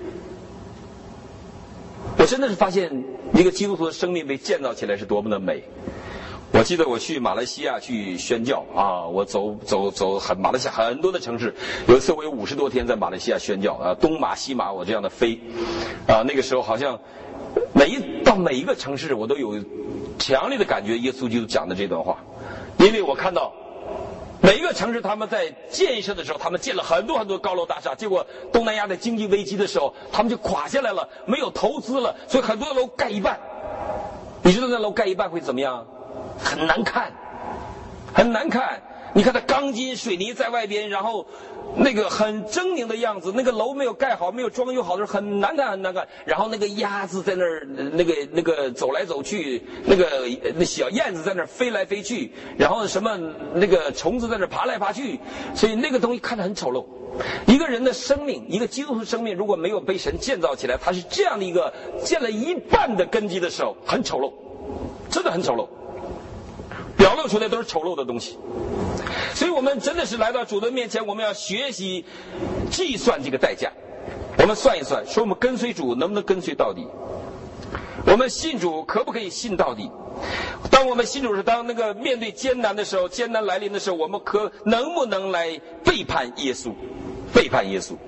我真的是发现一个基督徒的生命被建造起来是多么的美。我记得我去马来西亚去宣教啊，我走走走很马来西亚很多的城市，有一次我有五十多天在马来西亚宣教啊，东马西马我这样的飞啊，那个时候好像每一到每一个城市我都有强烈的感觉耶稣基督讲的这段话，因为我看到每一个城市他们在建设的时候，他们建了很多很多高楼大厦，结果东南亚的经济危机的时候，他们就垮下来了，没有投资了，所以很多的楼盖一半。你知道那楼盖一半会怎么样？很难看，很难看。你看它钢筋水泥在外边，然后那个很狰狞的样子，那个楼没有盖好，没有装修好的时候很难看很难看。然后那个鸭子在那儿，那个那个走来走去，那个那小燕子在那儿飞来飞去，然后什么那个虫子在那儿爬来爬去，所以那个东西看着很丑陋。一个人的生命，一个基督徒生命，如果没有被神建造起来，它是这样的一个建了一半的根基的时候，很丑陋，真的很丑陋。表露出来都是丑陋的东西，所以我们真的是来到主的面前，我们要学习计算这个代价。我们算一算，说我们跟随主能不能跟随到底？我们信主可不可以信到底？ 当我们信主时，当那个面对艰难的时候，艰难来临的时候，我们可能不能来背叛耶稣？背叛耶稣。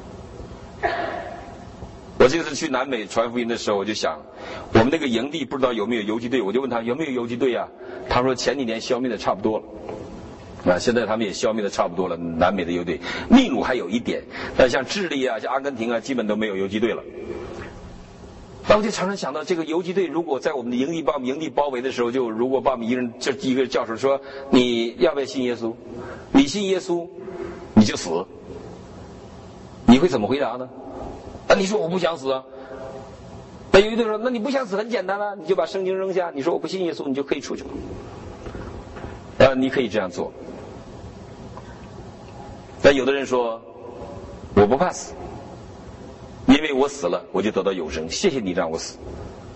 我这次去南美传福音的时候，我就想，我们那个营地不知道有没有游击队，我就问他有没有游击队啊？他说前几年消灭的差不多了，啊，现在他们也消灭的差不多了。南美的游队，秘鲁还有一点，但像智利啊、像阿根廷啊，基本都没有游击队了。那我就常常想到，这个游击队如果在我们的营地把我们营地包围的时候，就如果把我们一个人就一个教授说，你要不要信耶稣？你信耶稣，你就死。你会怎么回答呢？啊，你说我不想死啊。那有一队说，那你不想死很简单啊，你就把圣经扔下，你说我不信耶稣，你就可以出去了。啊，你可以这样做。但有的人说，我不怕死，因为我死了，我就得到永生。谢谢你让我死。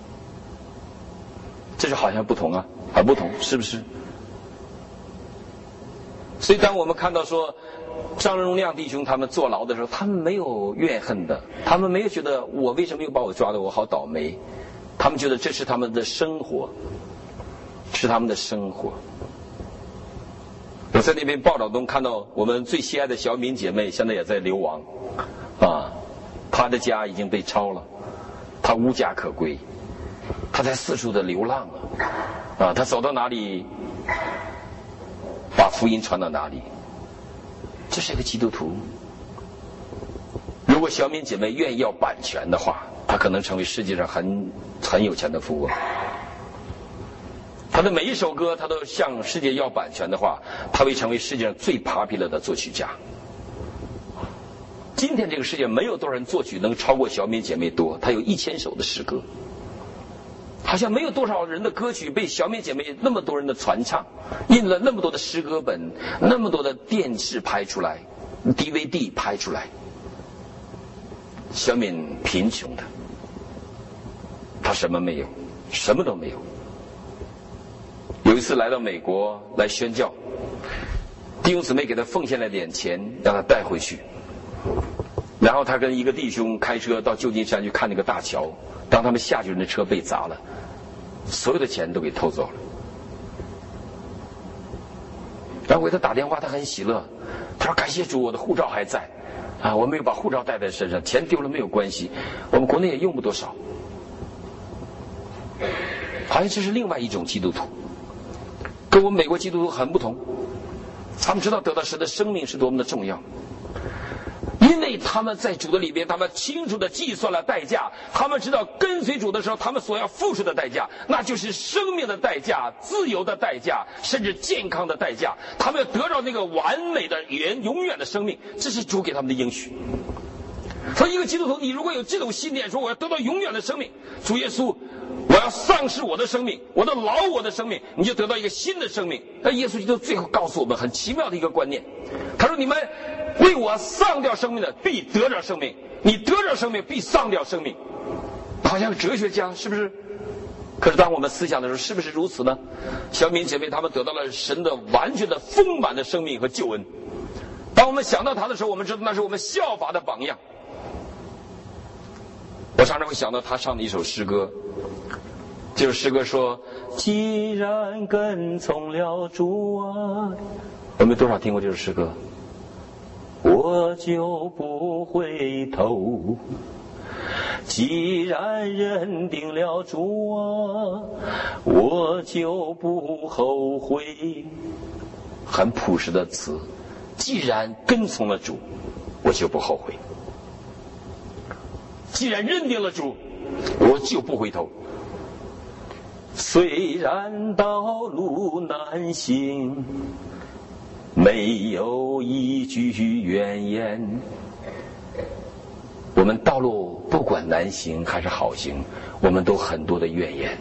这是好像不同啊，很不同，是不是？所以当我们看到说张荣亮弟兄他们坐牢的时候，他们没有怨恨的，他们没有觉得我为什么又把我抓的我好倒霉，他们觉得这是他们的生活，是他们的生活。我在那边报道中看到我们最心爱的小敏姐妹现在也在流亡啊，她的家已经被抄了，她无家可归，她在四处的流浪啊，啊，她走到哪里把福音传到哪里。这是一个基督徒。如果小敏姐妹愿意要版权的话，她可能成为世界上很很有钱的富翁。她的每一首歌，她都向世界要版权的话，她会成为世界上最 popular 的作曲家。今天这个世界没有多少人作曲能超过小敏姐妹多，她有一千首的诗歌。好像没有多少人的歌曲被小敏姐妹那么多人的传唱，印了那么多的诗歌本，那么多的电视拍出来 D V D 拍出来。小敏贫穷的，她什么没有，什么都没有。有一次来到美国来宣教，弟兄姊妹给他奉献了点钱让他带回去，然后他跟一个弟兄开车到旧金山去看那个大桥，当他们下去，那车被砸了，所有的钱都给偷走了。然后我给他打电话，他很喜乐，他说感谢主，我的护照还在啊，我没有把护照带在身上，钱丢了没有关系，我们国内也用不多少。好像这是另外一种基督徒，跟我们美国基督徒很不同。他们知道得到神的生命是多么的重要，因为他们在主的里边，他们清楚地计算了代价，他们知道跟随主的时候他们所要付出的代价，那就是生命的代价、自由的代价，甚至健康的代价。他们要得到那个完美的永永远的生命，这是主给他们的应许。所以一个基督徒，你如果有这种信念，说我要得到永远的生命，主耶稣，我要丧失我的生命，我的老我的生命，你就得到一个新的生命。但耶稣基督最后告诉我们很奇妙的一个观念，他说你们为我丧掉生命的，必得着生命；你得着生命，必丧掉生命。好像哲学家，是不是？可是当我们思想的时候，是不是如此呢？小敏姐妹他们得到了神的完全的丰满的生命和救恩。当我们想到他的时候，我们知道那是我们效法的榜样。我常常会想到他唱的一首诗歌，这首诗歌说，既然跟从了主啊，我们有多少听过这首诗歌？我就不回头，既然认定了主啊，我就不后悔。很朴实的词，既然跟从了主，我就不后悔。既然认定了主，我就不回头。虽然道路难行，没有一句怨言。我们道路不管难行还是好行，我们都很多的怨言。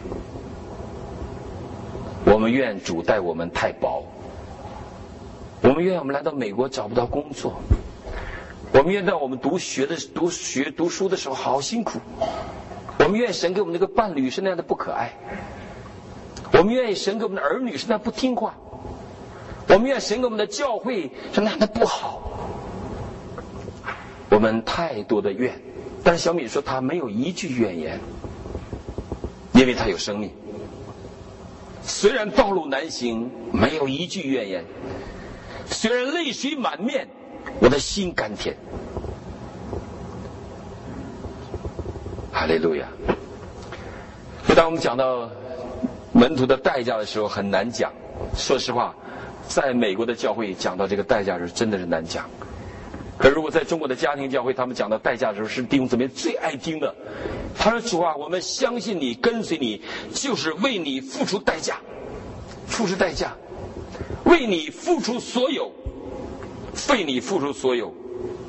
我们怨主待我们太薄，我们怨我们来到美国找不到工作，我们愿到我们读学的读学读书的时候好辛苦，我们愿神给我们那个伴侣是那样的不可爱，我们愿意神给我们的儿女是那样不听话，我们愿神给我们的教会是那样的不好。我们太多的怨，但是小敏说她没有一句怨言，因为她有生命。 虽然道路难行，没有一句怨言；虽然泪水满面，我的心甘甜。哈利路亚！就当我们讲到门徒的代价的时候，很难讲。说实话，在美国的教会讲到这个代价的时候，真的是难讲。可如果在中国的家庭教会，他们讲到代价的时候，是弟兄姊妹最爱听的。他说：“主啊，我们相信你，跟随你，就是为你付出代价，付出代价，为你付出所有，为你付出所有。”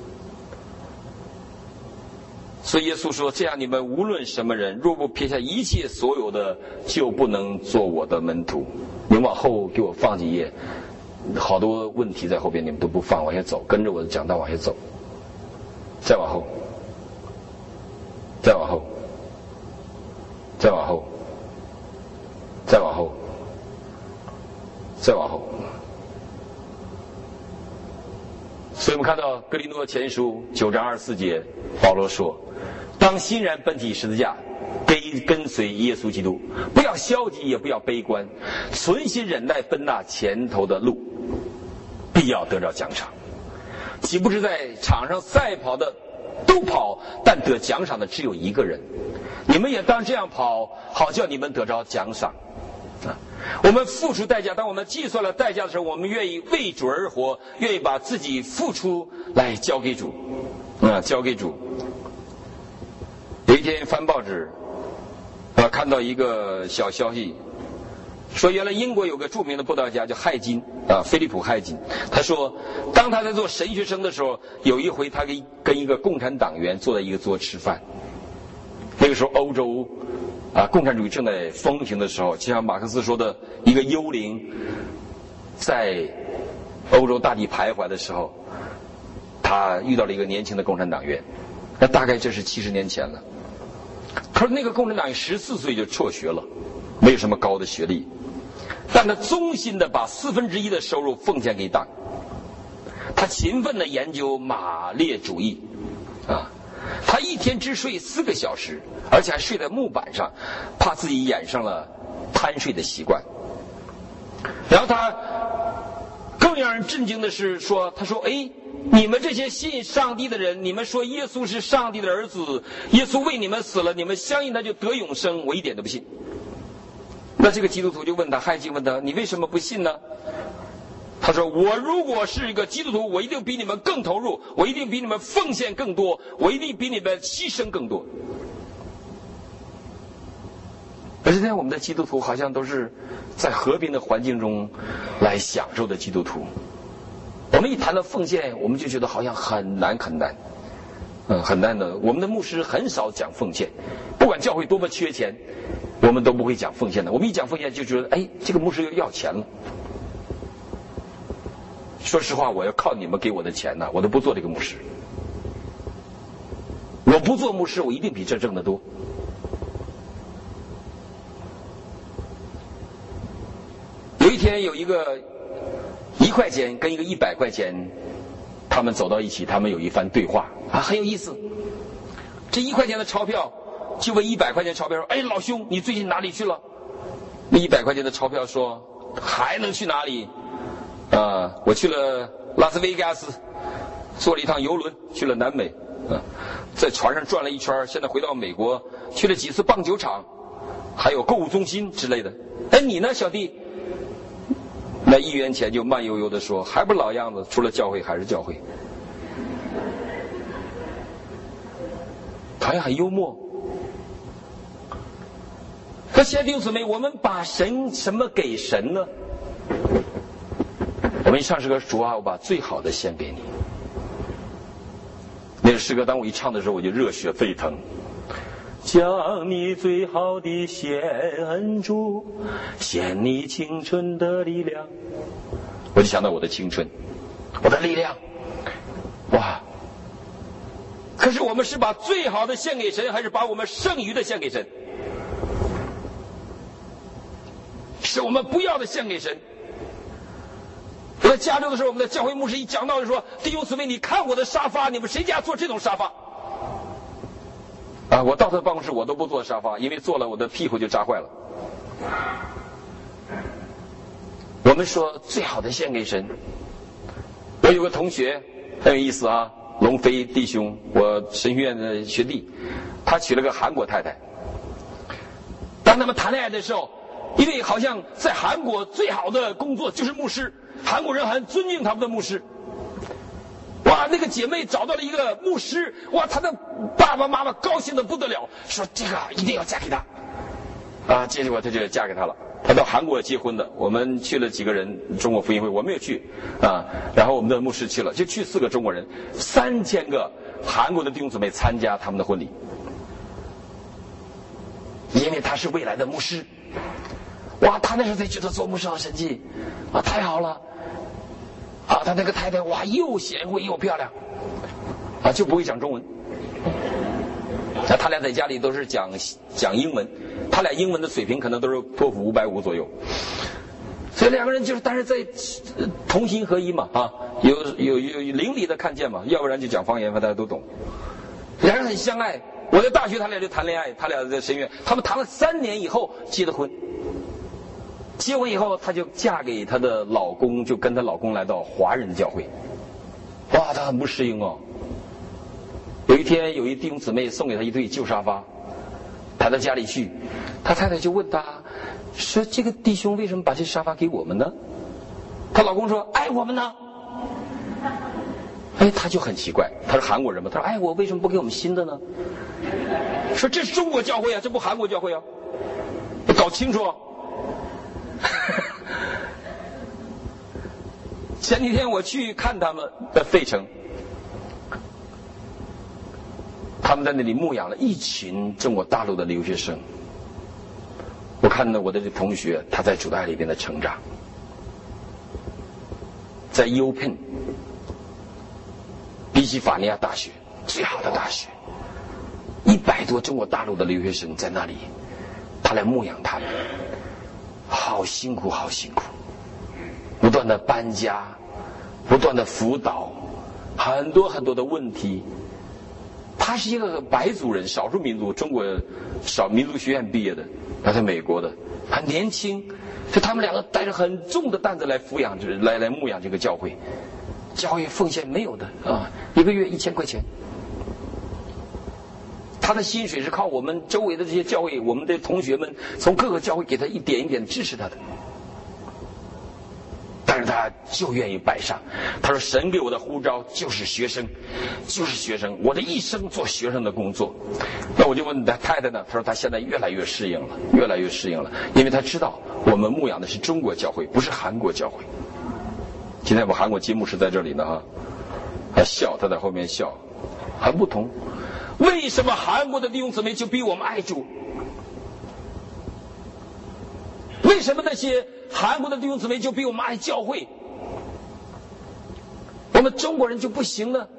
所以耶稣说：“这样你们无论什么人，若不撇下一切所有的，就不能做我的门徒。”你们往后给我放几页，好多问题在后边，你们都不放，往下走，跟着我的讲道往下走。再往后，再往后，再往后，再往后，再往后。所以我们看到哥林多前书九章二十四节，保罗说：“当欣然奔起十字架，跟跟随耶稣基督，不要消极，也不要悲观，存心忍耐，奔那前头的路，必要得着奖赏。岂不是在场上赛跑的都跑，但得奖赏的只有一个人？你们也当这样跑，好叫你们得着奖赏。”啊，我们付出代价，当我们计算了代价的时候，我们愿意为主而活，愿意把自己付出来交给主，啊，交给主。有一天翻报纸，啊，看到一个小消息，说原来英国有个著名的布道家叫海金，啊，菲利普海金。他说，当他在做神学生的时候，有一回他跟跟一个共产党员坐在一个桌吃饭，那个时候欧洲。啊，共产主义正在风行的时候，就像马克思说的，一个幽灵在欧洲大地徘徊的时候，他遇到了一个年轻的共产党员，那大概这是七十年前了。他说那个共产党员十四岁就辍学了，没有什么高的学历，但他忠心的把四分之一的收入奉献给党，他勤奋的研究马列主义，啊。他一天只睡四个小时，而且还睡在木板上，怕自己染上了贪睡的习惯。然后他更让人震惊的是说，他说：“哎，你们这些信上帝的人，你们说耶稣是上帝的儿子，耶稣为你们死了，你们相信他就得永生，我一点都不信。”那这个基督徒就问他，海金问他：“你为什么不信呢？”他说：“我如果是一个基督徒，我一定比你们更投入，我一定比你们奉献更多，我一定比你们牺牲更多。”而今天我们的基督徒好像都是在和平的环境中来享受的基督徒。我们一谈到奉献，我们就觉得好像很难很难，嗯，很难的。我们的牧师很少讲奉献，不管教会多么缺钱，我们都不会讲奉献的。我们一讲奉献就觉得，哎，这个牧师又要钱了。说实话，我要靠你们给我的钱呢，我都不做这个牧师。我不做牧师，我一定比这挣得多。有一天，有一个一块钱跟一个一百块钱，他们走到一起，他们有一番对话啊，很有意思。这一块钱的钞票就问一百块钱钞票说：“哎，老兄，你最近哪里去了？”那一百块钱的钞票说：“还能去哪里？啊，我去了拉斯维加斯，坐了一趟游轮，去了南美，啊，在船上转了一圈，现在回到美国，去了几次棒球场，还有购物中心之类的。哎，你呢，小弟？”那一元钱就慢悠悠地说：“还不是老样子，除了教会还是教会。”好像很幽默。可亲爱的弟兄姊妹，我们把神什么给神呢？我们一唱诗歌，主啊，我把最好的献给你。那个诗歌，当我一唱的时候，我就热血沸腾。将你最好的献主，献你青春的力量。我就想到我的青春，我的力量，哇！可是我们是把最好的献给神，还是把我们剩余的献给神？是我们不要的献给神。我在加州的时候，我们的教会牧师一讲到就说：“弟兄姊妹，你看我的沙发，你们谁家坐这种沙发？”啊，我到他的办公室我都不坐沙发，因为坐了我的屁股就扎坏了。 我们说最好的献给神。我有个同学很有意思啊，龙飞弟兄，我神学院的学弟，他娶了个韩国太太。当他们谈恋爱的时候，因为好像在韩国最好的工作就是牧师，韩国人很尊敬他们的牧师。哇，那个姐妹找到了一个牧师，哇，她的爸爸妈妈高兴的不得了，说这个一定要嫁给他。啊，结果她就嫁给他了。她到韩国结婚的，我们去了几个人，中国福音会我没有去啊，然后我们的牧师去了，就去四个中国人，三千个韩国的弟兄姊妹参加他们的婚礼，因为他是未来的牧师。哇，他那时候才觉得做牧师好神奇啊，太好了啊！他那个太太哇，又贤惠又漂亮啊，就不会讲中文。那他俩在家里都是讲讲英文，他俩英文的水平可能都是托福五百五左右，所以两个人就是，但是在同心合一嘛啊，有有有邻里的看见嘛，要不然就讲方言，大家都懂。两人很相爱，我在大学他俩就谈恋爱，他俩在神院，他们谈了三年以后结的婚。结婚以后，她就嫁给她的老公，就跟她老公来到华人的教会。哇，她很不适应哦。有一天，有一弟兄姊妹送给她一对旧沙发，她到家里去，她太太就问她说：“这个弟兄为什么把这沙发给我们呢？”她老公说：“爱我们呢。”哎，她就很奇怪，她是韩国人嘛，她说：“哎，我为什么不给我们新的呢？”说这是中国教会啊，这不韩国教会啊，搞清楚。前几天我去看他们的费城，他们在那里牧养了一群中国大陆的留学生。我看到我的这同学，他在主的爱里边的成长，在 U Penn 宾夕法尼亚大学最好的大学，一百多中国大陆的留学生在那里，他来牧养他们，好辛苦，好辛苦。不断的搬家，不断的辅导，很多很多的问题。他是一个白族人，少数民族，中国少民族学院毕业的，他在美国的，很年轻，就他们两个带着很重的担子来抚养，来来牧养这个教会。教会奉献没有的啊，一个月一千块钱。他的薪水是靠我们周围的这些教会，我们的同学们从各个教会给他一点一点支持他的。但是他就愿意摆上，他说神给我的呼召就是学生，就是学生，我的一生做学生的工作。那我就问他太太呢，他说他现在越来越适应了，越来越适应了，因为他知道我们牧养的是中国教会，不是韩国教会。今天我韩国金牧师在这里呢哈，他笑，他在后面笑，很不同。为什么韩国的弟兄姊妹就比我们爱主？为什么那些韩国的弟兄姊妹就比我们爱教会？我们中国人就不行呢？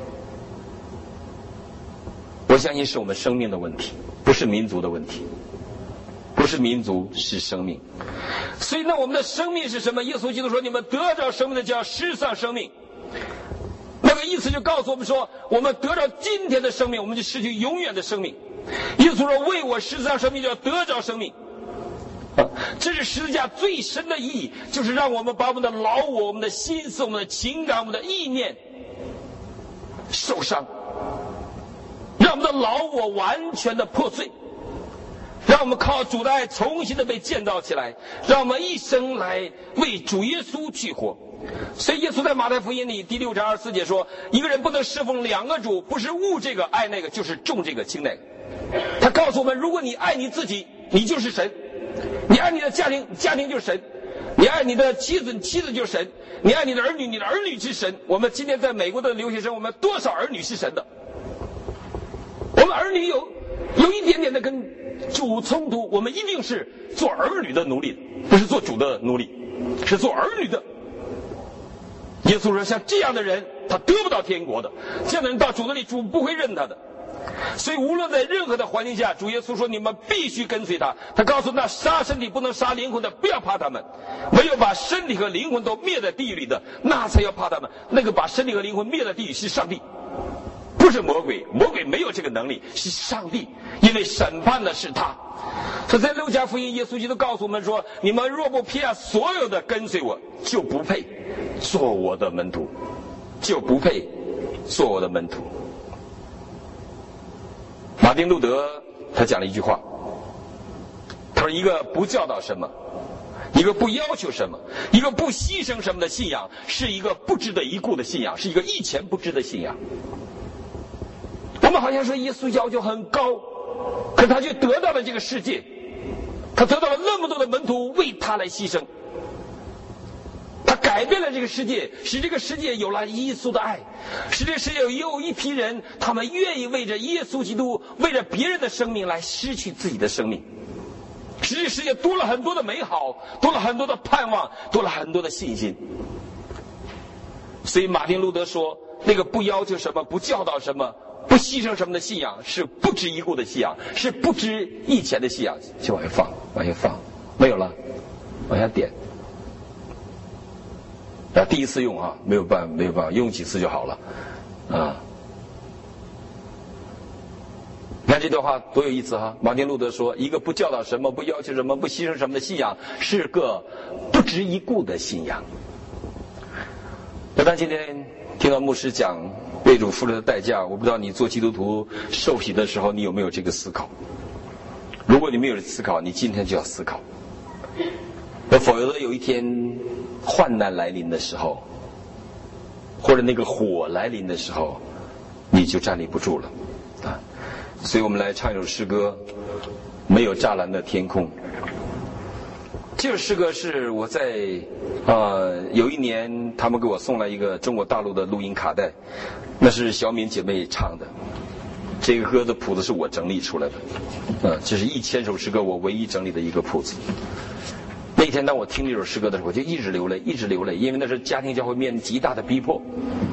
我相信是我们生命的问题，不是民族的问题，不是民族，是生命。所以呢，我们的生命是什么？耶稣基督说：“你们得着生命的，叫世上生命。”那个意思就告诉我们说，我们得着今天的生命，我们就失去永远的生命。耶稣说：“为我世上生命，就要得着生命。”这是十字架最深的意义，就是让我们把我们的老我、我们的心思、我们的情感、我们的意念受伤，让我们的老我完全的破碎，让我们靠主的爱重新的被建造起来，让我们一生来为主耶稣去活。所以耶稣在马太福音里第六章二十四节说，一个人不能侍奉两个主，不是恶这个爱那个，就是重这个轻那个。他告诉我们，如果你爱你自己，你就是神；你爱你的家庭，家庭就是神；你爱你的妻子，妻子就是神；你爱你的儿女，你的儿女是神。我们今天在美国的留学生，我们多少儿女是神的？我们儿女有有一点点的跟主冲突，我们一定是做儿女的奴隶，不是做主的奴隶，是做儿女的。耶稣说，像这样的人他得不到天国的，这样的人到主那里，主不会认他的。所以无论在任何的环境下，主耶稣说你们必须跟随他。他告诉那杀身体不能杀灵魂的，不要怕他们，唯有把身体和灵魂都灭在地狱里的，那才要怕他们。那个把身体和灵魂灭在地狱是上帝，不不是魔鬼，魔鬼没有这个能力，是上帝，因为审判的是他。所以在路加福音，耶稣基督告诉我们说：你们若不撇下所有的跟随我，就不配做我的门徒，就不配做我的门徒。马丁路德他讲了一句话，他说：一个不教导什么，一个不要求什么，一个不牺牲什么的信仰，是一个不值得一顾的信仰，是一个一钱不值的信仰。我们好像说耶稣要求很高，可他却得到了这个世界，他得到了那么多的门徒为他来牺牲，他改变了这个世界，使这个世界有了耶稣的爱，使这个世界有一批人，他们愿意为着耶稣基督，为着别人的生命来失去自己的生命，使这个世界多了很多的美好，多了很多的盼望，多了很多的信心。所以马丁路德说，那个不要求什么，不教导什么，不牺牲什么的信仰，是不值一顾的信仰，是不值一钱的信仰。就往下放，往下放，没有了，往下点。啊，第一次用啊，没有办没有办法，用几次就好了，啊。你看这段话多有意思哈！马丁路德说，一个不教导什么，不要求什么，不牺牲什么的信仰，是个不值一顾的信仰。那当今天听到牧师讲为主付出的代价，我不知道你做基督徒受洗的时候，你有没有这个思考？如果你没有思考，你今天就要思考。否则有一天患难来临的时候，或者那个火来临的时候，你就站立不住了啊！所以我们来唱一首诗歌，没有栅栏的天空。这首诗歌是我在呃有一年他们给我送来一个中国大陆的录音卡带，那是小敏姐妹唱的。这个歌的谱子是我整理出来的，呃，这是一千首诗歌我唯一整理的一个谱子。那天当我听这首诗歌的时候，我就一直流泪，一直流泪，因为那是家庭教会面临极大的逼迫，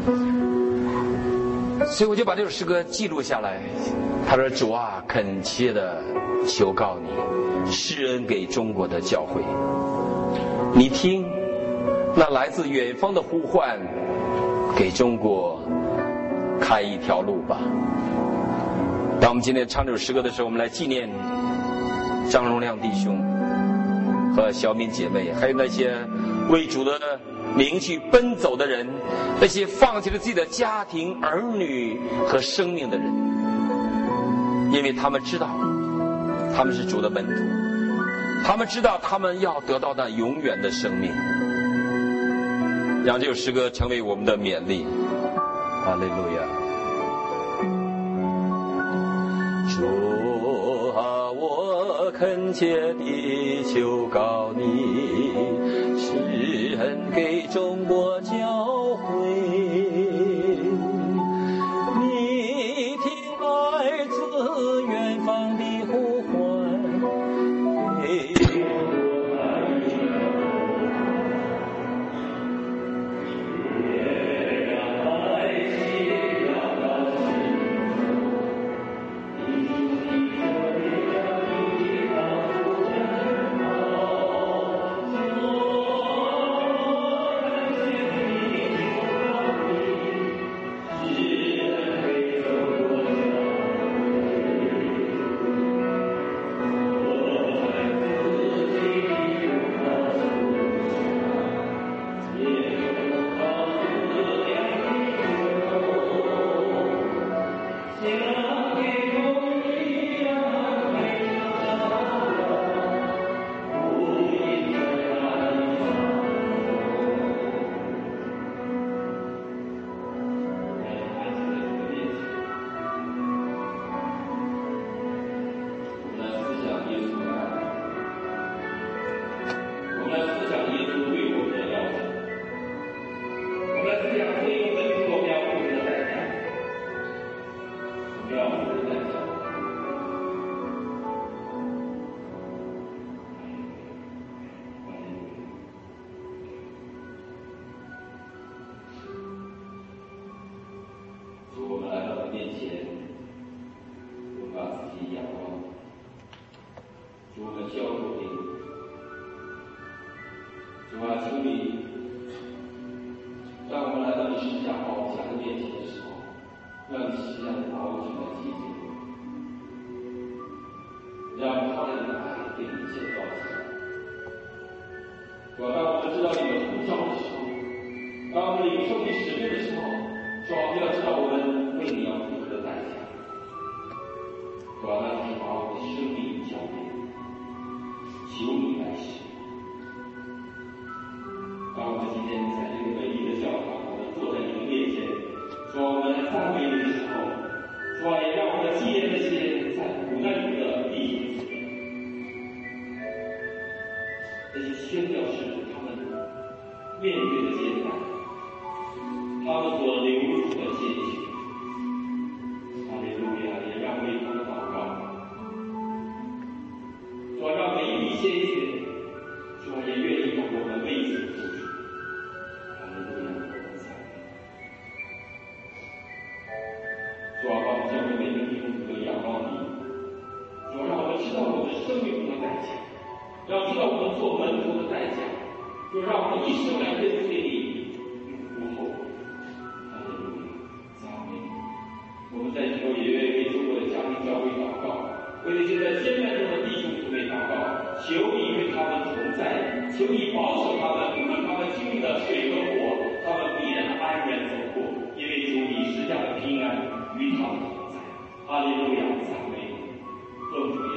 所以我就把这首诗歌记录下来。他说：主啊，恳切的求告你，施恩给中国的教会，你听那来自远方的呼唤，给中国开一条路吧。当我们今天唱这首诗歌的时候，我们来纪念张荣亮弟兄和小敏姐妹，还有那些为主的名去奔走的人，那些放弃了自己的家庭、儿女和生命的人，因为他们知道他们是主的门徒，他们知道他们要得到那永远的生命。让这首诗歌成为我们的勉励。哈利路亚。主啊，我恳切地求告你，施恩给中国教会，你听来自远方的呼唤，给让夕阳饱满的季节，让他人的爱给你建造起来。主啊，当我们知道你的呼召的时候，当我们领受你使命的时候，主啊，我们要知道我们为你要付出的代价。主啊，那是把我们的生命交给你，求你来使。当我们今天在这个美丽的教堂，我们坐在你的面前，说我们赞美你的时候，说也让我们纪念那些在苦难中的弟兄姊妹，那些宣教士他们面对的艰难，他们所流出的鲜血，哈利路亚，也让为他们祷告，说让每一滴鲜血，说也愿意让我们为此付出。主啊，帮助教会每个弟兄姊妹仰望你，主啊，让我们知道我们生命中的代价，让知道我们做门徒的代价，就让我们一生来跟随你，永不后悔。哈利路亚，赞美你！我们在这里也愿意为中国的家庭教会祷告，为那些在艰难中的弟兄姊妹祷告，求你与他们同在，求你保守他们，无论他们经历了水和火，他们必然安然走过，因为主你施下的平安与他们同在。哈利路亚，赞美你，奉主